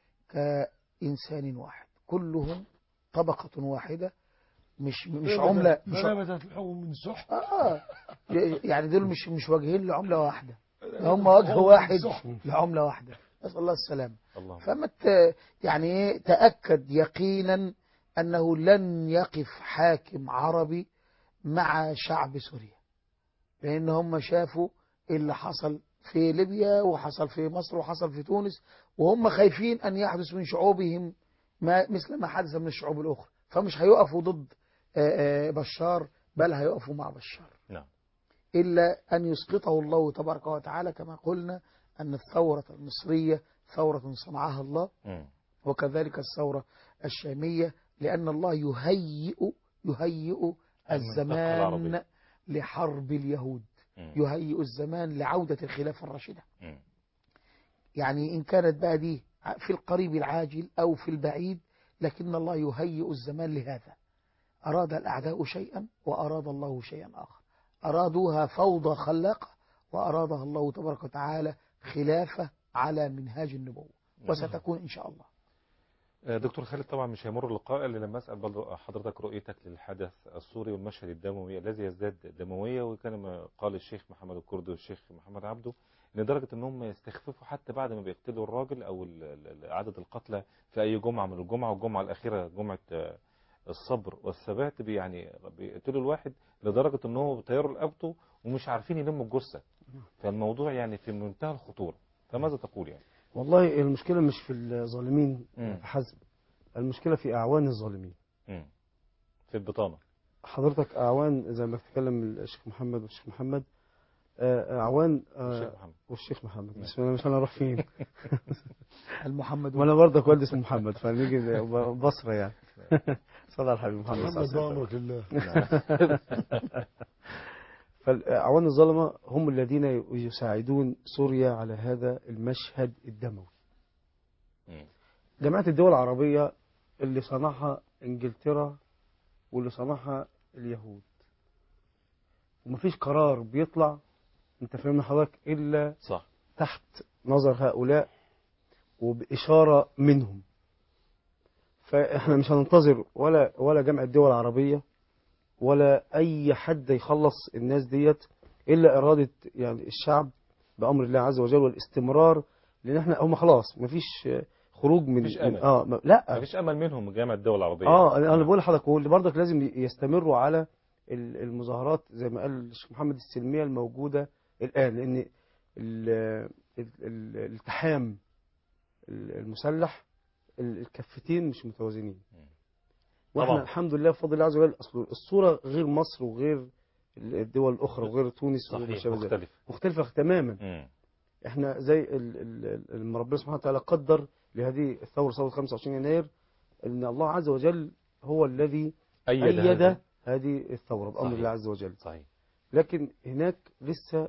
[SPEAKER 2] كإنسان واحد، كلهم طبقة واحدة، مش عملة.
[SPEAKER 3] نبتت لحومهم من سحت.
[SPEAKER 2] يعني دول مش وجهين لعملة واحدة، هم وجه واحد لعملة واحدة. نسأل الله السلامة. فما يعني تأكد يقينا أنه لن يقف حاكم عربي مع شعب سوريا، لأن هم شافوا اللي حصل في ليبيا وحصل في مصر وحصل في تونس، وهم خايفين أن يحدث من شعوبهم مثل ما حدث من الشعوب الأخرى، فمش هيقفوا ضد بشار بل هيقفوا مع بشار.
[SPEAKER 1] نعم.
[SPEAKER 2] إلا أن يسقطه الله تبارك وتعالى، كما قلنا أن الثورة المصرية ثورة صنعها الله، وكذلك الثورة الشامية، لأن الله يهيئ الزمان لحرب اليهود، يهيئ الزمان لعودة الخلافة الراشدة. يعني إن كانت بقى دي في القريب العاجل أو في البعيد، لكن الله يهيئ الزمان لهذا. أراد الأعداء شيئا وأراد الله شيئا آخر، أرادوها فوضى خلاقة وأرادها الله تبارك وتعالى خلافة على منهاج النبوة، وستكون إن شاء الله.
[SPEAKER 1] دكتور خالد، طبعا مش هيمر اللقاء إلا لما أسأل برضه حضرتك رؤيتك للحدث السوري والمشهد الدموي الذي يزداد دموية، وكان قال الشيخ محمد الكردي والشيخ محمد عبده لدرجة أنهم يستخففوا حتى بعد ما بيقتلوا الراجل أو عدد القتلى في أي جمعة من الجمعة، والجمعة الأخيرة جمعة الصبر والثبات يعني بيقتلوا الواحد لدرجة أنه بيطيروا رقبته ومش عارفين يلموا الجثة. فالموضوع يعني في منتهى الخطورة، فماذا تقول يعني؟
[SPEAKER 4] والله المشكلة مش في الظالمين فحسب، المشكلة في أعوان الظالمين.
[SPEAKER 1] في البطانة
[SPEAKER 4] حضرتك أعوان زي ما تتكلم الشيخ محمد والشيخ محمد، أعوان والشيخ محمد، بس أنا مش أروح فين
[SPEAKER 2] المحمد
[SPEAKER 4] وأنا برضك والدي اسمه محمد، فنيجي بصرة يعني. صلى على الحبيب محمد
[SPEAKER 3] محمد بأمرك الله.
[SPEAKER 4] فالأعوان الظلمة هم الذين يساعدون سوريا على هذا المشهد الدموي. جماعة الدول العربية اللي صنعها انجلترا واللي صنعها اليهود، ومفيش قرار بيطلع انت فاهمنا حضرتك الا
[SPEAKER 1] صح
[SPEAKER 4] تحت نظر هؤلاء وبإشارة منهم. فاحنا مش هننتظر ولا جامعة الدول العربية ولا اي حد يخلص الناس ديت الا إرادة يعني الشعب بأمر الله عز وجل والاستمرار، لان احنا هم خلاص مفيش خروج من
[SPEAKER 1] مفيش أمل.
[SPEAKER 4] لا
[SPEAKER 1] مفيش أمل منهم جامعة الدول العربية.
[SPEAKER 4] انا بقول لحضرتك واللي برضك لازم يستمروا على المظاهرات زي ما قال الشيخ محمد السلمية الموجودة الآن، لأن الالتحام المسلح الكفتين مش متوازنين. واحنا
[SPEAKER 1] طبعا.
[SPEAKER 4] الحمد لله بفضل الله عز وجل، اصل الصورة غير مصر وغير الدول الأخرى وغير تونس
[SPEAKER 1] صحيح
[SPEAKER 4] مختلفة تماما. احنا زي لما ربنا سبحانه وتعالى قدر لهذه الثورة، ثورة 25 يناير، ان الله عز وجل هو الذي أيد هذه الثورة بأمر الله عز وجل.
[SPEAKER 1] صحيح.
[SPEAKER 4] لكن هناك لسه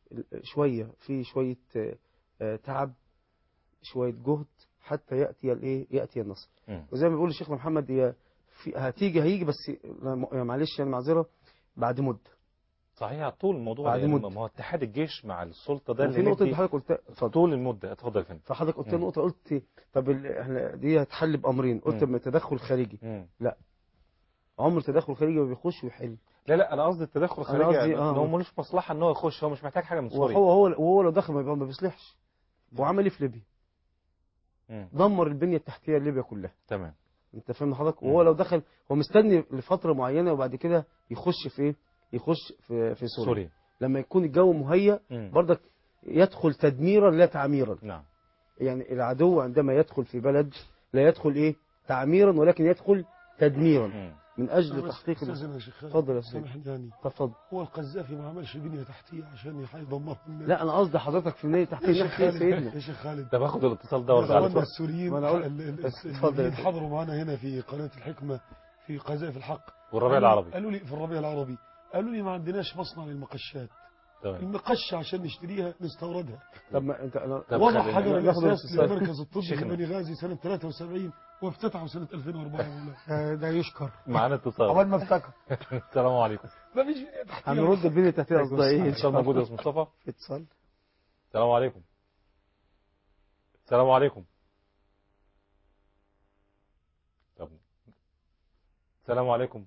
[SPEAKER 4] شوية تعب، شوية جهد حتى يأتي النصر. وزي ما بيقول الشيخ محمد، هي هيجي بس معلش يعني معذرة بعد مدة.
[SPEAKER 1] صحيح. طول الموضوع
[SPEAKER 4] بعد مدة.
[SPEAKER 1] ما هو اتحاد الجيش مع السلطة ده
[SPEAKER 4] في نقطة حضرتك قلت
[SPEAKER 1] طول المدة. اتفضل يا فندم.
[SPEAKER 4] فحضرتك قلت نقطة، قلت طب احنا دي هتحل بأمرين، قلت تدخل خارجي. لا، عمر تدخل خارجي ما بيخش ويحل.
[SPEAKER 1] لا انا قصدي التدخل الخارجي ان هو ملوش مصلحه ان هو يخش، هو مش محتاج حاجه من سوريا.
[SPEAKER 4] وهو لو دخل ما بيصلحش. وعمل ايه في ليبيا؟ دمر البنيه التحتيه لليبيا كلها.
[SPEAKER 1] تمام.
[SPEAKER 4] انت فاهم حضرتك؟ وهو لو دخل هو مستني لفتره معينه وبعد كده يخش في ايه؟ يخش في سوريا. لما يكون الجو مهيأ برضك يدخل تدميرا لا تعميرا.
[SPEAKER 1] نعم.
[SPEAKER 4] يعني العدو عندما يدخل في بلد لا يدخل تعميرا، ولكن يدخل تدميرا من أجل تحقيق.
[SPEAKER 3] اتفضل يا سيدي.
[SPEAKER 4] اتفضل.
[SPEAKER 3] هو القذافي ما عملش بنية تحتية عشان يدمرها.
[SPEAKER 4] لا أنا قصدي حضرتك في بنية تحتية يا سيدنا.
[SPEAKER 3] يا شيخ خالد،
[SPEAKER 1] طب باخد الاتصال ده وارجع
[SPEAKER 3] لك. السوريين
[SPEAKER 4] اتفضل.
[SPEAKER 3] حضروا معنا هنا في قناة الحكمة في قذائف الحق
[SPEAKER 1] والربيع العربي.
[SPEAKER 3] قالوا لي في الربيع العربي، قالوا لي ما عندناش مصنع للمقشات. المقشة عشان نشتريها نستوردها.
[SPEAKER 4] طب ما انت
[SPEAKER 3] وضع حجر الأساس للمركز الطبي في بني غازي سنة 73 وافتتحوا سنة 2004.
[SPEAKER 2] ده يشكر.
[SPEAKER 1] معانا اتصال.
[SPEAKER 2] أول ما افتكر.
[SPEAKER 1] السلام عليكم.
[SPEAKER 3] ما فيش بنية تحتية.
[SPEAKER 4] هنرد البنية التحتية قصدها ايه؟
[SPEAKER 1] اتصال موجود يا مصطفى.
[SPEAKER 2] اتصال.
[SPEAKER 1] السلام عليكم. السلام عليكم. طب السلام عليكم.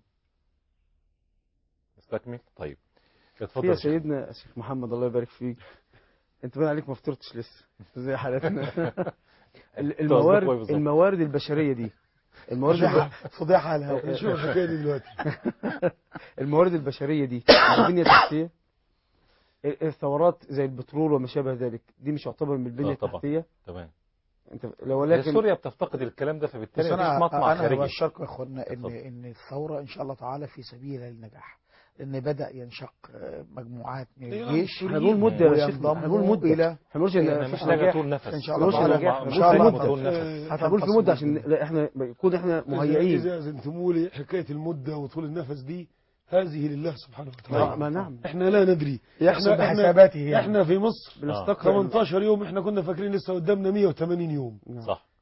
[SPEAKER 1] استكمل. طيب اتفضل
[SPEAKER 4] يا سيدنا الشيخ محمد، الله يبارك فيك. انت باين عليك ما فطرتش لسه زي حالتنا. الموارد البشريه دي،
[SPEAKER 2] فضيحه على الهواء.
[SPEAKER 3] نشوف الحكايه دي دلوقتي.
[SPEAKER 4] الموارد البشريه دي البنيه التحتيه، الثورات زي البترول وما شابه ذلك، دي مش يعتبر من البنيه التحتيه.
[SPEAKER 1] تمام.
[SPEAKER 4] انت ولكن
[SPEAKER 1] سوريا بتفتقد الكلام ده، فبالتالي مفيش مطمع خارجي.
[SPEAKER 2] انا بشارككم يا اخوانا ان الثوره ان شاء الله تعالى في سبيل النجاح، لان بدا ينشق مجموعات من الجيش.
[SPEAKER 4] هنقول مدة يا شيخ، هنقول مدة
[SPEAKER 2] الى
[SPEAKER 4] هنقولش ان
[SPEAKER 1] مفيش نجاح طول نفس
[SPEAKER 2] ان شاء الله تعالى.
[SPEAKER 4] ان شاء الله هنقول في مدة عشان احنا نكون احنا مهيئين.
[SPEAKER 3] اذا اذنتموا لي حكايه المده وطول النفس دي هذه لله سبحانه وتعالى.
[SPEAKER 4] ما نعم،
[SPEAKER 3] احنا لا ندري.
[SPEAKER 2] يحسب بحساباته يعني.
[SPEAKER 3] احنا في مصر
[SPEAKER 4] بنستقر
[SPEAKER 3] 18 يوم، احنا كنا فاكرين لسه قدامنا 180 يوم.
[SPEAKER 1] صح.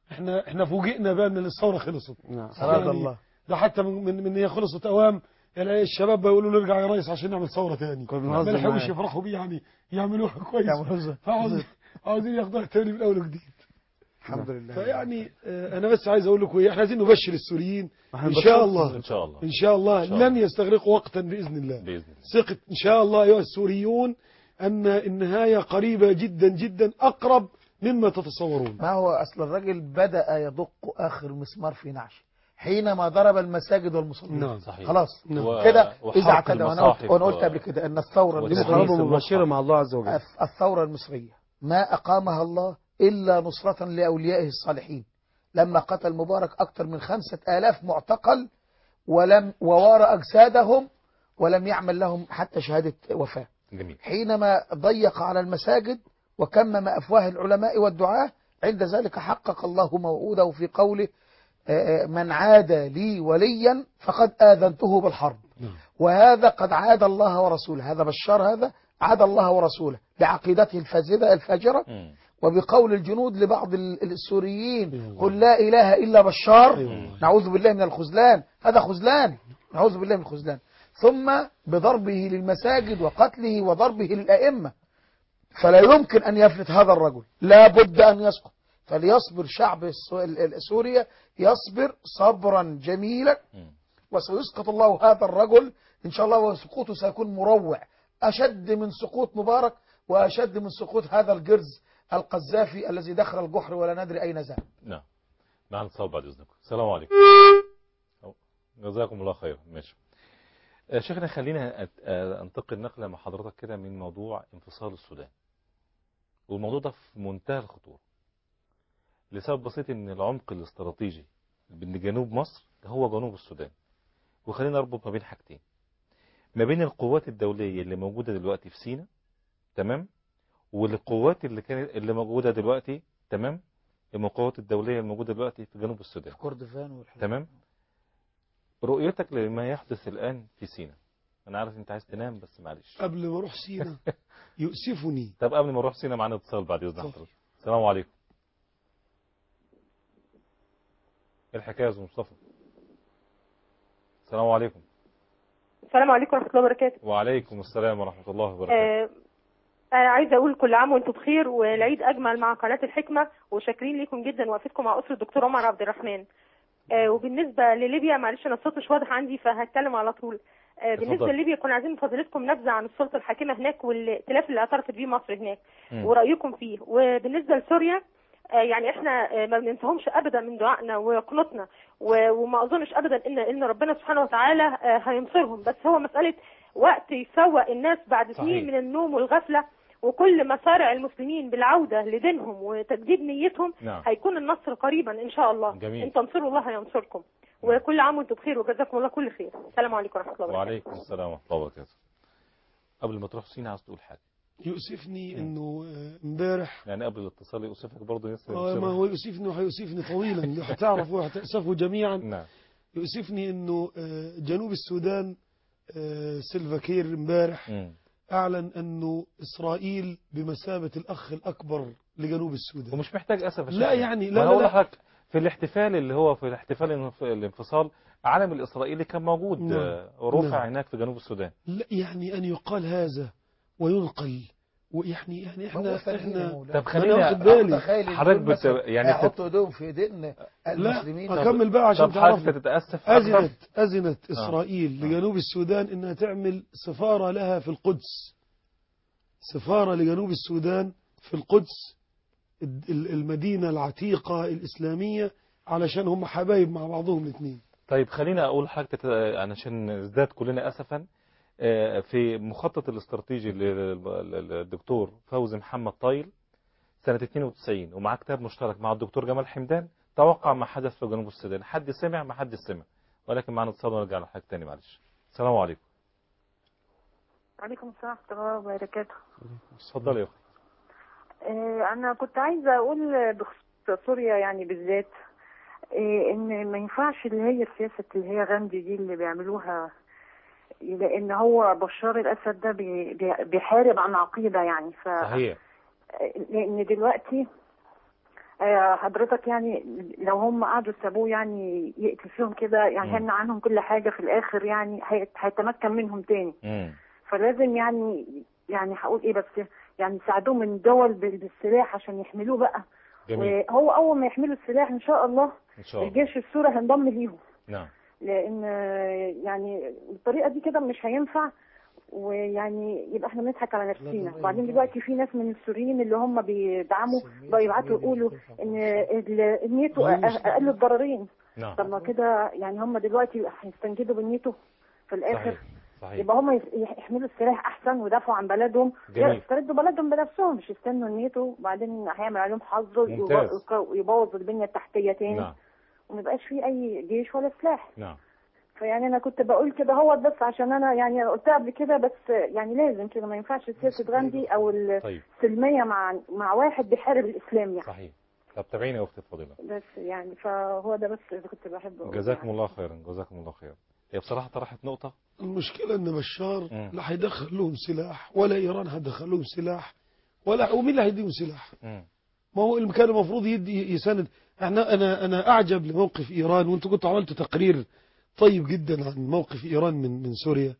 [SPEAKER 3] احنا فوجئنا بقى ان الثوره خلصت.
[SPEAKER 4] نعم.
[SPEAKER 2] أراد الله.
[SPEAKER 3] ده حتى من هي خلصت اوام يعني الشباب بيقولوا نرجع يا ريس عشان نعمل ثوره تاني، ما لحقوش يفرحوا بيه يعني يعملوها كويس، فعاوزين ياخدوها تاني من اول وجديد.
[SPEAKER 2] الحمد لله.
[SPEAKER 3] فيعني انا بس عايز اقول لكم احنا عايزين نبشر السوريين ان شاء الله، ان شاء الله لن يستغرقوا وقتا باذن الله. ثقة ان شاء الله ايها السوريون ان النهايه قريبه جدا جدا، اقرب مما تتصورون.
[SPEAKER 2] ما هو أصل الرجل بدأ يدق آخر مسمار في نعش حينما ضرب المساجد والمصلين.
[SPEAKER 3] نعم
[SPEAKER 1] صحيح.
[SPEAKER 2] خلاص كده إذا اعتدى. وأنا قلت قبل كده أن الثورة
[SPEAKER 4] مباشرة مع الله عز وجل.
[SPEAKER 2] الثورة المصرية ما أقامها الله إلا نصرة لأوليائه الصالحين. لما قتل مبارك أكثر من 5000 معتقل ووارى أجسادهم ولم يعمل لهم حتى شهادة وفاة.
[SPEAKER 1] جميل.
[SPEAKER 2] حينما ضيق على المساجد وكمم أفواه العلماء والدعاة، عند ذلك حقق الله موعوده في قوله من عاد لي وليا فقد آذنته بالحرب. وهذا قد عاد الله ورسوله، هذا بشار، هذا عاد الله ورسوله بعقيدته الفاجرة وبقول الجنود لبعض السوريين قل لا إله إلا بشار. نعوذ بالله من الخذلان، هذا خذلان، نعوذ بالله من الخذلان. ثم بضربه للمساجد وقتله وضربه للأئمة. فلا يمكن أن يفلت هذا الرجل، لا بد أن يسقط. فليصبر شعب سوريا، يصبر صبرا جميلا وسيسقط الله هذا الرجل إن شاء الله، وسقوطه سيكون مروع، أشد من سقوط مبارك وأشد من سقوط هذا الجرز القذافي الذي دخل الجحر ولا ندري أين ذهب.
[SPEAKER 1] نعم. معنا اتصال بعد إذنكم. السلام عليكم. جزاكم الله خير. ماشي. شيخنا خلينا انتقل نقلة مع حضرتك كده من موضوع انفصال السودان، والموضوع ده في منتهى الخطورة لسبب بسيط، ان العمق الاستراتيجي بين جنوب مصر هو جنوب السودان. وخلينا نربط ما بين حاجتين، ما بين القوات الدولية اللي موجودة دلوقتي في سيناء، تمام، والقوات اللي موجودة دلوقتي، تمام، القوات الدولية الموجودة دلوقتي في جنوب السودان،
[SPEAKER 2] في كردفان
[SPEAKER 1] تمام. رؤيتك لما يحدث الآن في سيناء، أنا عارف أنت عايز تنام بس معلش.
[SPEAKER 3] قبل ما أروح سيناء يؤسفني.
[SPEAKER 1] طب قبل ما أروح سيناء معنا اتصال بعد إذن حضرتك. السلام عليكم. إيه الحكاية يا أستاذ مصطفى؟ السلام عليكم.
[SPEAKER 9] السلام عليكم ورحمة الله وبركاته.
[SPEAKER 1] وعليكم السلام ورحمة الله وبركاته.
[SPEAKER 9] عايزة أقول كل عام وأنتم بخير والعيد أجمل مع قناة الحكمة، وشاكرين لكم جدا وقفتكم مع أسرة الدكتور عمر عبد الرحمن. وبالنسبة لليبيا معلش أنا الصوت مش واضح عندي فهتكلم على طول. بالنسبة لليبيا كنا عايزين من فضيلتكم نبذة عن السلطة الحاكمة هناك والائتلاف اللي اعترفت بيه مصر هناك ورأيكم فيه. وبالنسبة لسوريا يعني احنا ما بننساهمش ابدا من دعائنا وقنوتنا، وما اظنش ابدا ان ربنا سبحانه وتعالى هينصرهم، بس هو مسألة وقت يسوق الناس بعد سنين من النوم والغفلة، وكل مسارع المسلمين بالعودة لدينهم وتجديد نيتهم هيكون النصر قريبا ان شاء الله.
[SPEAKER 1] جميل.
[SPEAKER 9] ان تنصروا الله ينصركم. وكل عام وانتم بخير وجزاكم الله كل خير. السلام عليكم ورحمة الله وبركاته.
[SPEAKER 1] وعليكم السلام ورحمة الله وبركاته. قبل ما تروح سينا عايز تقول حاجة؟
[SPEAKER 3] يؤسفني انه امبارح
[SPEAKER 1] يعني قبل الاتصال يؤسفك برضه
[SPEAKER 3] ما هو يؤسفني وهيؤسفني طويلا هتعرفوا وهتأسفوا جميعا.
[SPEAKER 1] نعم.
[SPEAKER 3] يؤسفني انه جنوب السودان سيلفا كير امبارح اعلن انه اسرائيل بمثابة الاخ الاكبر لجنوب السودان.
[SPEAKER 1] ومش محتاج اسف.
[SPEAKER 3] لا يعني لا
[SPEAKER 1] هقول لحضرتك في الاحتفال اللي هو في الاحتفال الانفصال العلم الاسرائيلي كان موجود ورفع هناك في جنوب السودان.
[SPEAKER 3] لا يعني ان يقال هذا وينقل ويعني احنا
[SPEAKER 1] طب خلينا حضرتك
[SPEAKER 2] يعني يحطوا ايدهم في ايدين المسلمين.
[SPEAKER 3] لا اكمل بقى عشان تعرف.
[SPEAKER 1] تتاسف
[SPEAKER 3] اذنت اسرائيل لجنوب السودان انها تعمل سفارة لها في القدس، سفارة لجنوب السودان في القدس المدينة العتيقة الإسلامية، علشان هم حبايب مع بعضهم الاثنين.
[SPEAKER 1] طيب خلينا أقول حاجة علشان نزداد كلنا أسفا. في مخطط الاستراتيجي للدكتور فوزي محمد طايل سنة 92 ومعاه كتاب مشترك مع الدكتور جمال حمدان، توقع ما حدث في جنوب السودان. حد سمع؟ ما حد سمع. ولكن معنا اتصال ونرجع لحاجة تاني معلش. السلام عليكم.
[SPEAKER 8] وعليكم السلام ورحمة الله وبركاته.
[SPEAKER 1] اتفضلي يا أخي.
[SPEAKER 8] أنا كنت عايزة أقول بخصوص سوريا يعني بالذات إن ما ينفعش اللي هي السياسة اللي هي غاندي دي اللي بيعملوها، لأن هو بشار الأسد ده بيحارب عن عقيدة يعني.
[SPEAKER 1] صحيح.
[SPEAKER 8] لأن دلوقتي حضرتك يعني لو هم قعدوا سابوه يعني يقتل فيهم كده، يعني هيمنع عنهم كل حاجة في الآخر، يعني هيتمكن منهم تاني. فلازم يعني هقول إيه، بس يعني يساعدوه من دول بالسلاح عشان يحملوه بقى.
[SPEAKER 1] جميل.
[SPEAKER 8] وهو أول ما يحملوا السلاح إن شاء الله الجيش السوري هينضم ليهم.
[SPEAKER 1] نعم.
[SPEAKER 8] لأن يعني بالطريقة دي كده مش هينفع، ويعني يبقى احنا بنضحك على نفسينا. وبعدين دلوقتي في ناس من السوريين اللي هم بيدعموا بقى يبعتوا يقولوا ان النيتو اقل الضررين.
[SPEAKER 1] نعم.
[SPEAKER 8] طب ما كده يعني هم دلوقتي هيستنجدوا بالنيتو في الاخر.
[SPEAKER 1] صحيح.
[SPEAKER 8] يبقى هم يحملوا السلاح احسن ويدافعوا عن بلدهم، يستردوا بلدهم بنفسهم، مش يستنوا النيتو وبعدين هيعمل عليهم حظر ويبوظ البنية التحتية تاني.
[SPEAKER 1] نعم.
[SPEAKER 8] وما يبقاش في اي جيش ولا سلاح.
[SPEAKER 1] نعم.
[SPEAKER 8] فيعني انا كنت بقول كده هو بس عشان انا يعني قلتها قبل كده، بس يعني لازم كده ما ينفعش سياسه غاندي او السلميه مع واحد بيحارب الاسلام يعني.
[SPEAKER 1] صحيح. طب تابعيني يا اختي الفاضله.
[SPEAKER 8] بس يعني فهو ده بس اللي كنت بحب اقوله.
[SPEAKER 1] جزاكم الله خيرا. جزاكم الله خيرا. هي بصراحه طرحت نقطه.
[SPEAKER 3] المشكله ان بشار لا هيدخل لهم سلاح ولا ايران هتدخل لهم سلاح ومين اللي هيديهم سلاح؟ ما هو اللي كان المفروض يساند. انا اعجب لموقف ايران، وانتم كنتوا عملتوا تقرير طيب جدا عن موقف ايران من سوريا.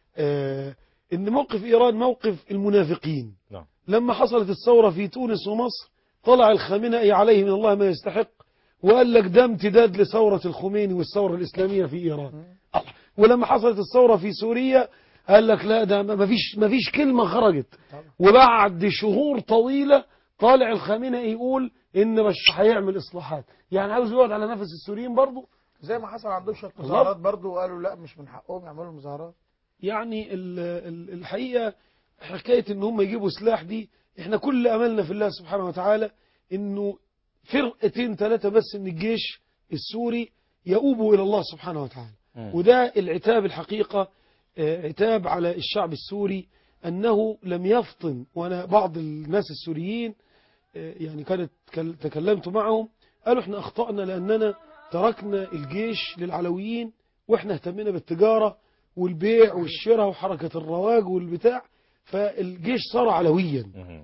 [SPEAKER 3] ان موقف ايران موقف المنافقين.
[SPEAKER 1] نعم.
[SPEAKER 3] لما حصلت الثوره في تونس ومصر طلع الخامنئي عليه من الله ما يستحق وقال لك ده امتداد لثوره الخميني والثوره الاسلاميه في ايران. ولما حصلت الثوره في سوريا قال لك لا ده ما فيش كلمه خرجت. وبعد شهور طويله طالع الخامنئي يقول ان مش هيعمل اصلاحات، يعني عاوز يقعد على نفس السوريين برضه.
[SPEAKER 2] زي ما حصل عندهم شويه مظاهرات برضه وقالوا لا مش من حقهم يعملوا مظاهرات.
[SPEAKER 3] يعني الحقيقه حكايه ان هم يجيبوا سلاح دي، احنا كل املنا في الله سبحانه وتعالى انه فرقتين ثلاثه بس من الجيش السوري يؤوبوا الى الله سبحانه وتعالى. وده العتاب الحقيقه، عتاب على الشعب السوري انه لم يفطن. وانا بعض الناس السوريين يعني تكلمت معهم قالوا احنا اخطأنا لاننا تركنا الجيش للعلويين واحنا اهتمينا بالتجارة والبيع والشراء وحركة الرواج والبتاع، فالجيش صار علويا.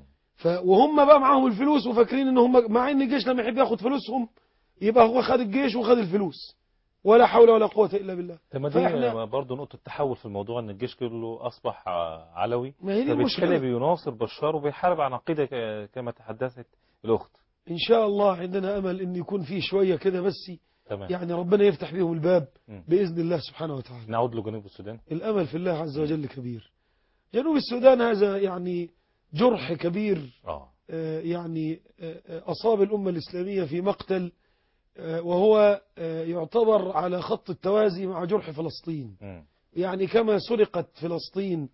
[SPEAKER 3] وهم بقى معاهم الفلوس وفاكرين ان هم، مع ان الجيش لما يحب ياخد فلوسهم يبقى هو خد الجيش وخد الفلوس، ولا حول ولا قوة الا بالله.
[SPEAKER 1] طب دي برضه نقطة تحول في الموضوع ان الجيش كله اصبح علوي، فبالتالي بيناصر بشار وبيحارب عن عقيدة كما تحدثت الاخت.
[SPEAKER 3] ان شاء الله عندنا امل ان يكون فيه شوية كده بس.
[SPEAKER 1] تمام.
[SPEAKER 3] يعني ربنا يفتح بيهم الباب بإذن الله سبحانه وتعالى.
[SPEAKER 1] نعود لجنوب السودان.
[SPEAKER 3] الأمل في الله عز وجل كبير. جنوب السودان هذا يعني جرح كبير. يعني أصاب الأمة الإسلامية في مقتل، وهو يعتبر على خط التوازي مع جرح فلسطين. يعني كما سرقت فلسطين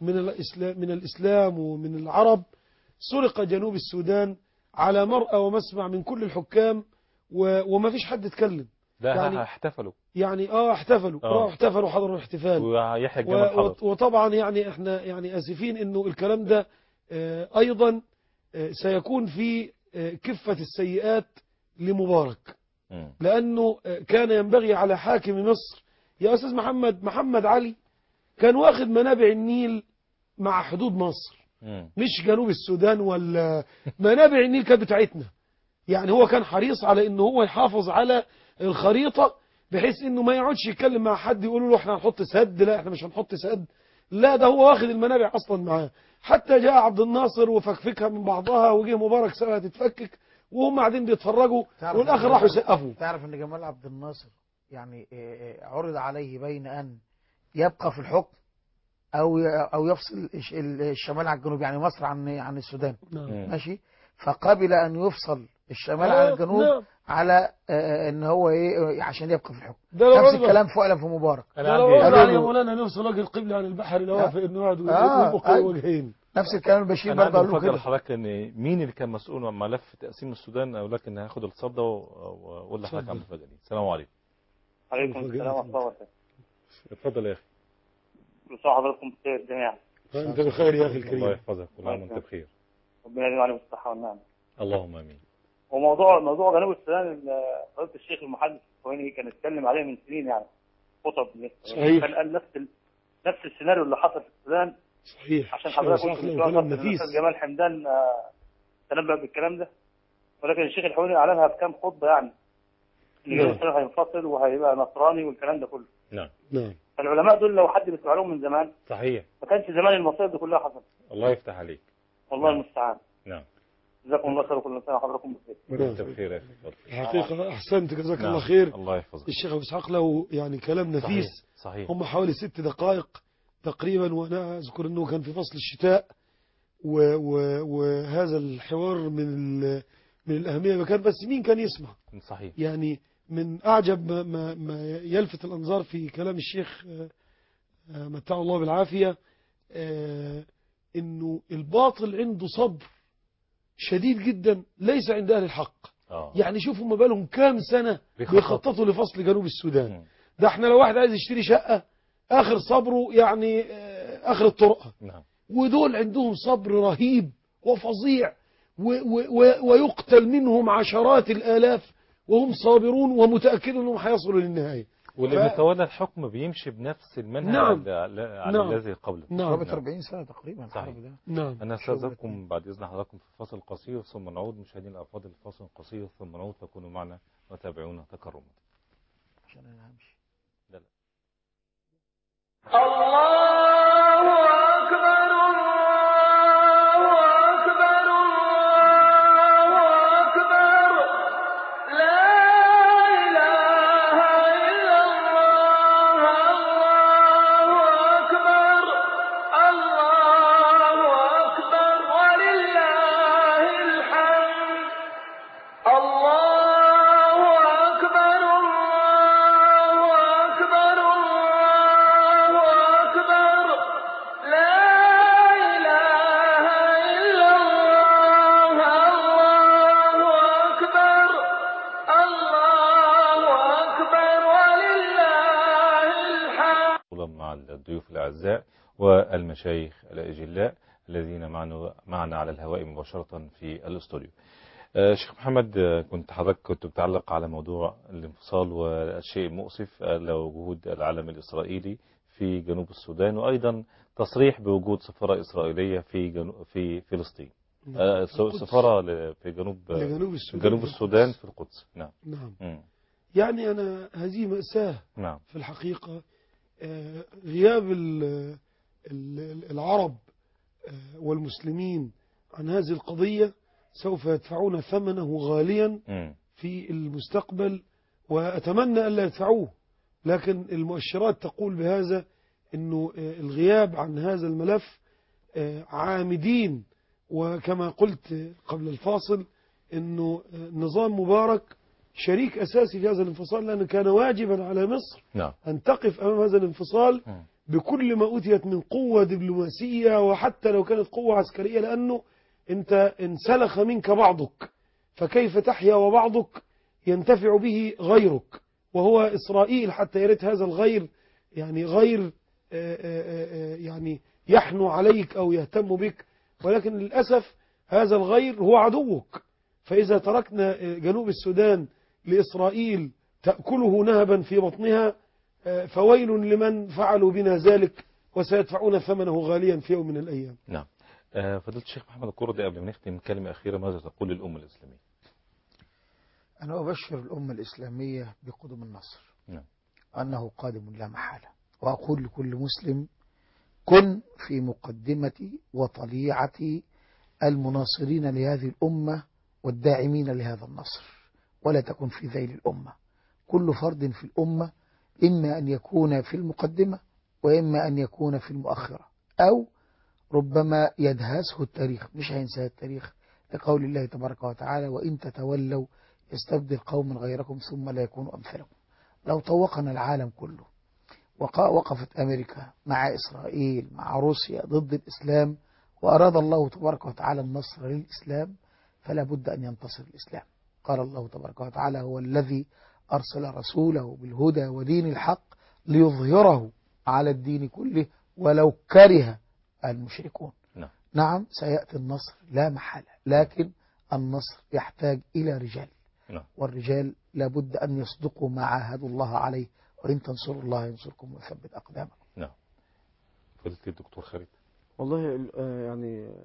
[SPEAKER 3] من الإسلام ومن العرب، سرق جنوب السودان على مرأى ومسمع من كل الحكام، وما فيش حد اتكلم.
[SPEAKER 1] يعني احتفلوا،
[SPEAKER 3] يعني احتفلوا، راحوا احتفلوا حضروا الاحتفال
[SPEAKER 1] ويحيى الجمل حضر.
[SPEAKER 3] وطبعا يعني احنا يعني اسفين انه الكلام ده ايضا سيكون في كفة السيئات لمبارك، لانه كان ينبغي على حاكم مصر يا استاذ محمد علي كان واخد منابع النيل مع حدود مصر، مش جنوب السودان ولا منابع النيل كانت بتاعتنا. يعني هو كان حريص على انه هو يحافظ على الخريطة بحيث انه ما يقعدش يتكلم مع حد يقول له احنا هنحط سد، لا احنا مش هنحط سد، لا ده هو واخد المنابع اصلا معاه. حتى جاء عبد الناصر وفكفكها من بعضها وجه مبارك سواها تتفكك وهم قاعدين بيتفرجوا والاخر راحوا يسقفوا.
[SPEAKER 2] تعرف ان جمال عبد الناصر يعني عرض عليه بين ان يبقى في الحكم او يفصل الشمال عن الجنوب، يعني مصر عن السودان. ماشي، فقبل ان يفصل الشمال عن الجنوب على ان هو عشان يبقى في الحكم. نفس الكلام فعلا في مبارك.
[SPEAKER 3] قالوا يا مولانا نفصل وجه القبله عن البحر لوافق انه يقعد وجهين.
[SPEAKER 2] نفس الكلام البشير برضه قال له كده.
[SPEAKER 1] حضرتك ان مين اللي كان مسؤول عن ملف تقسيم السودان، او لكن هياخد الصدى واقول لحضرتك عن المفاجاه دي. السلام عليكم.
[SPEAKER 10] عليكم السلام ورحمه الله وبركاته.
[SPEAKER 1] اتفضل يا اخي.
[SPEAKER 10] كل سنه وحضراتكم بخير جميعا.
[SPEAKER 3] انت بخير يا اخي الكريم.
[SPEAKER 1] الله يحفظك كل عام وانت بخير.
[SPEAKER 10] ربنا يديم عليكم الصحه والنعمه.
[SPEAKER 1] اللهم امين.
[SPEAKER 10] وموضوع جنوب السودان فضيله الشيخ المحدث الكويني كان اتكلم عليه من سنين، يعني خطب
[SPEAKER 3] صحيح.
[SPEAKER 10] كان قال نفس السيناريو اللي حصل في السودان.
[SPEAKER 3] صحيح.
[SPEAKER 10] عشان حضرتك قلت الاستاذ جمال حمدان تنبأ بالكلام ده، ولكن الشيخ الحويني اعلنها بكام خطبه يعني ان جنوب السودان هينفصل وهيبقى نصراني والكلام ده كله.
[SPEAKER 1] نعم.
[SPEAKER 10] فالعلماء دول لو حد بيسمع لهم من زمان
[SPEAKER 1] صحيح
[SPEAKER 10] ما كانش زمان المصائب دي كلها حصلت.
[SPEAKER 1] الله يفتح عليك.
[SPEAKER 10] والله المستعان.
[SPEAKER 1] نعم.
[SPEAKER 10] جزاكم الله خير وكل سنه وحضراتكم بخير.
[SPEAKER 1] وانت بخير يا اخي.
[SPEAKER 3] حقيقة أحسنت جزاك الله خير.
[SPEAKER 1] الله يحفظك.
[SPEAKER 3] الشيخ أبو إسحاق له يعني كلام نفيس.
[SPEAKER 1] صحيح.
[SPEAKER 3] هم حوالي 6 دقائق تقريبا، وأنا أذكر أنه كان في فصل الشتاء وهذا الحوار من الأهمية مكان، بس مين كان يسمع؟
[SPEAKER 1] صحيح.
[SPEAKER 3] يعني من أعجب ما يلفت الأنظار في كلام الشيخ متعه الله بالعافية أنه الباطل عنده صبر شديد جدا ليس عند أهل الحق. يعني شوفوا ما بالهم كام سنة بيخططوا لفصل جنوب السودان. ده احنا لو واحد عايز يشتري شقة آخر صبره يعني آخر الطرقة. ودول عندهم صبر رهيب وفظيع ويقتل منهم عشرات الآلاف وهم صابرون ومتأكدون أنهم هيصلوا للنهاية.
[SPEAKER 1] واللي متولى الحكم بيمشي بنفس المنهج الذي قبله.
[SPEAKER 2] قرابة 40 سنة تقريبا.
[SPEAKER 1] صحيح. أنا أستاذنكم بعد إذن حضراتكم في فصل قصير ثم نعود. مشاهدينا الأفاضل فصل قصير ثم نعود، فكونوا معنا وتابعونا تكرما.
[SPEAKER 2] عشان أنا همشي.
[SPEAKER 11] الله أكبر الله أكبر الله أكبر لا إله إلا الله الله أكبر الله أكبر ولله الحمد. الله أكبر الله أكبر الله أكبر لا إله إلا الله الله أكبر الله أكبر ولله الحمد.
[SPEAKER 1] مع الضيوف الأعزاء والمشايخ الأجلاء الذين معنا على الهواء مباشرة في الاستوديو. شيخ محمد، كنت بتعلق على موضوع الانفصال والشيء المؤسف لوجود العلم الإسرائيلي في جنوب السودان، وأيضا تصريح بوجود سفارة إسرائيلية في فلسطين، سفارة في جنوب السودان في القدس. نعم.
[SPEAKER 3] يعني أنا هذه مأساة في الحقيقة. غياب العرب والمسلمين عن هذه القضية سوف يدفعون ثمنه غاليا في المستقبل، وأتمنى ألا يدفعوه، لكن المؤشرات تقول بهذا أنه الغياب عن هذا الملف عامدين. وكما قلت قبل الفاصل أنه نظام مبارك شريك أساسي في هذا الانفصال، لأنه كان واجبا على مصر أن تقف أمام هذا الانفصال بكل ما أوتيت من قوة دبلوماسية، وحتى لو كانت قوة عسكرية، لأنه أنت انسلخ منك بعضك، فكيف تحيا وبعضك ينتفع به غيرك، وهو إسرائيل، حتى يريد هذا الغير يعني غير يعني يحنو عليك أو يهتم بك، ولكن للأسف هذا الغير هو عدوك. فإذا تركنا جنوب السودان لإسرائيل تأكله نهبا في بطنها فويل لمن فعلوا بنا ذلك، وسيدفعون ثمنه غاليا في يوم من الأيام.
[SPEAKER 1] نعم. فضيلة الشيخ محمد الكردي، قبل ما نختم كلمة أخيرة، ماذا تقول للأمة الإسلامية؟
[SPEAKER 2] أنا أبشر الأمة الإسلامية بقدوم النصر، أنه قادم لا محالة، وأقول لكل مسلم: كن في مقدمة وطليعة المناصرين لهذه الأمة والداعمين لهذا النصر، ولا تكن في ذيل الأمة. كل فرد في الأمة إما أن يكون في المقدمة وإما أن يكون في المؤخرة، أو ربما يدهسه التاريخ، مش هينسى التاريخ، لقول الله تبارك وتعالى: وإن تتولوا يستبدل قوما غيركم ثم لا يكونوا أمثلكم. لو طوقنا العالم كله وقفت أمريكا مع إسرائيل مع روسيا ضد الإسلام، وأراد الله تبارك وتعالى النصر للإسلام، فلا بد أن ينتصر الإسلام. قال الله تبارك وتعالى: هو الذي أرسل رسوله بالهدى ودين الحق ليظهره على الدين كله ولو كره المشركون. نعم سيأتي النصر لا محالة، لكن النصر يحتاج إلى رجال، والرجال لابد أن يصدقوا ما عاهدوا الله عليه: وإن تنصروا الله ينصركم ويثبت أقدامكم.
[SPEAKER 1] نعم. فضيلة الدكتور خالد.
[SPEAKER 4] والله يعني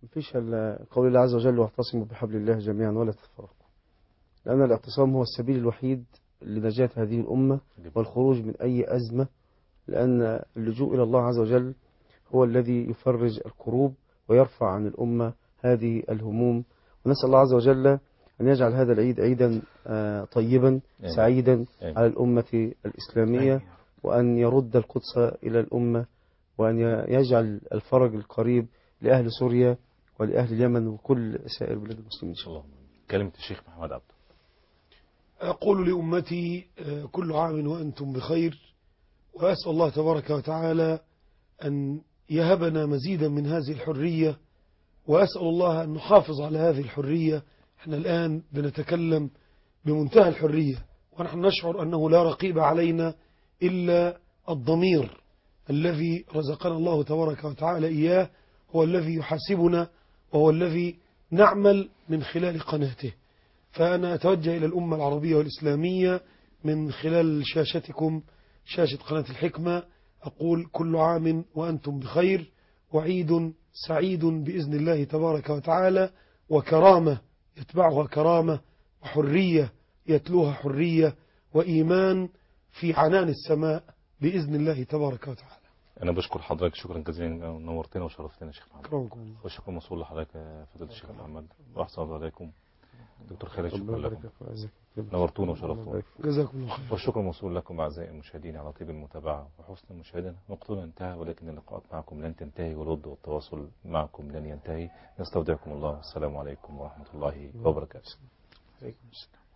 [SPEAKER 4] مفيش إلا قول الله عز وجل واعتصموا بحبل الله جميعا ولا تفرقوا، لأن الاعتصام هو السبيل الوحيد لنجاة هذه الأمة والخروج من أي أزمة، لأن اللجوء إلى الله عز وجل هو الذي يفرج الكروب ويرفع عن الأمة هذه الهموم. ونسأل الله عز وجل أن يجعل هذا العيد عيدا طيبا سعيدا على الأمة الإسلامية، وأن يرد القدس إلى الأمة، وأن يجعل الفرج القريب لأهل سوريا ولأهل اليمن وكل سائر بلاد المسلمين إن شاء الله.
[SPEAKER 1] كلمة الشيخ محمد عبده.
[SPEAKER 3] أقول لأمتي كل عام وأنتم بخير، وأسأل الله تبارك وتعالى أن يهبنا مزيدا من هذه الحرية، وأسأل الله أن نحافظ على هذه الحرية. احنا الآن بنتكلم بمنتهى الحرية، ونحن نشعر أنه لا رقيب علينا إلا الضمير الذي رزقنا الله تبارك وتعالى إياه، هو الذي يحاسبنا وهو الذي نعمل من خلال قناته. فأنا أتوجه إلى الأمة العربية والإسلامية من خلال شاشتكم، شاشة قناة الحكمة، أقول كل عام وأنتم بخير، وعيد سعيد بإذن الله تبارك وتعالى، وكرامة يتبعها كرامة، وحرية يتلوها حرية، وإيمان في عنان السماء بإذن الله تبارك وتعالى.
[SPEAKER 1] أنا بشكر حضرتك شكرا جزيلا، نورتنا وشرفتنا شيخ محمد.
[SPEAKER 3] أكرمكم.
[SPEAKER 1] والشكر موصول لحضرتك فضيلة الشيخ محمد، وأحسن الله عليكم. دكتور خالد شكرا لكم، نورتونا وشرفتونا.
[SPEAKER 3] جزاكم الله خير.
[SPEAKER 1] والشكر موصول لكم أعزائي المشاهدين على طيب المتابعة وحسن المشاهدة. وقتنا انتهى، ولكن اللقاءات معكم لن تنتهي، والود والتواصل معكم لن ينتهي. نستودعكم الله، والسلام عليكم ورحمة الله وبركاته.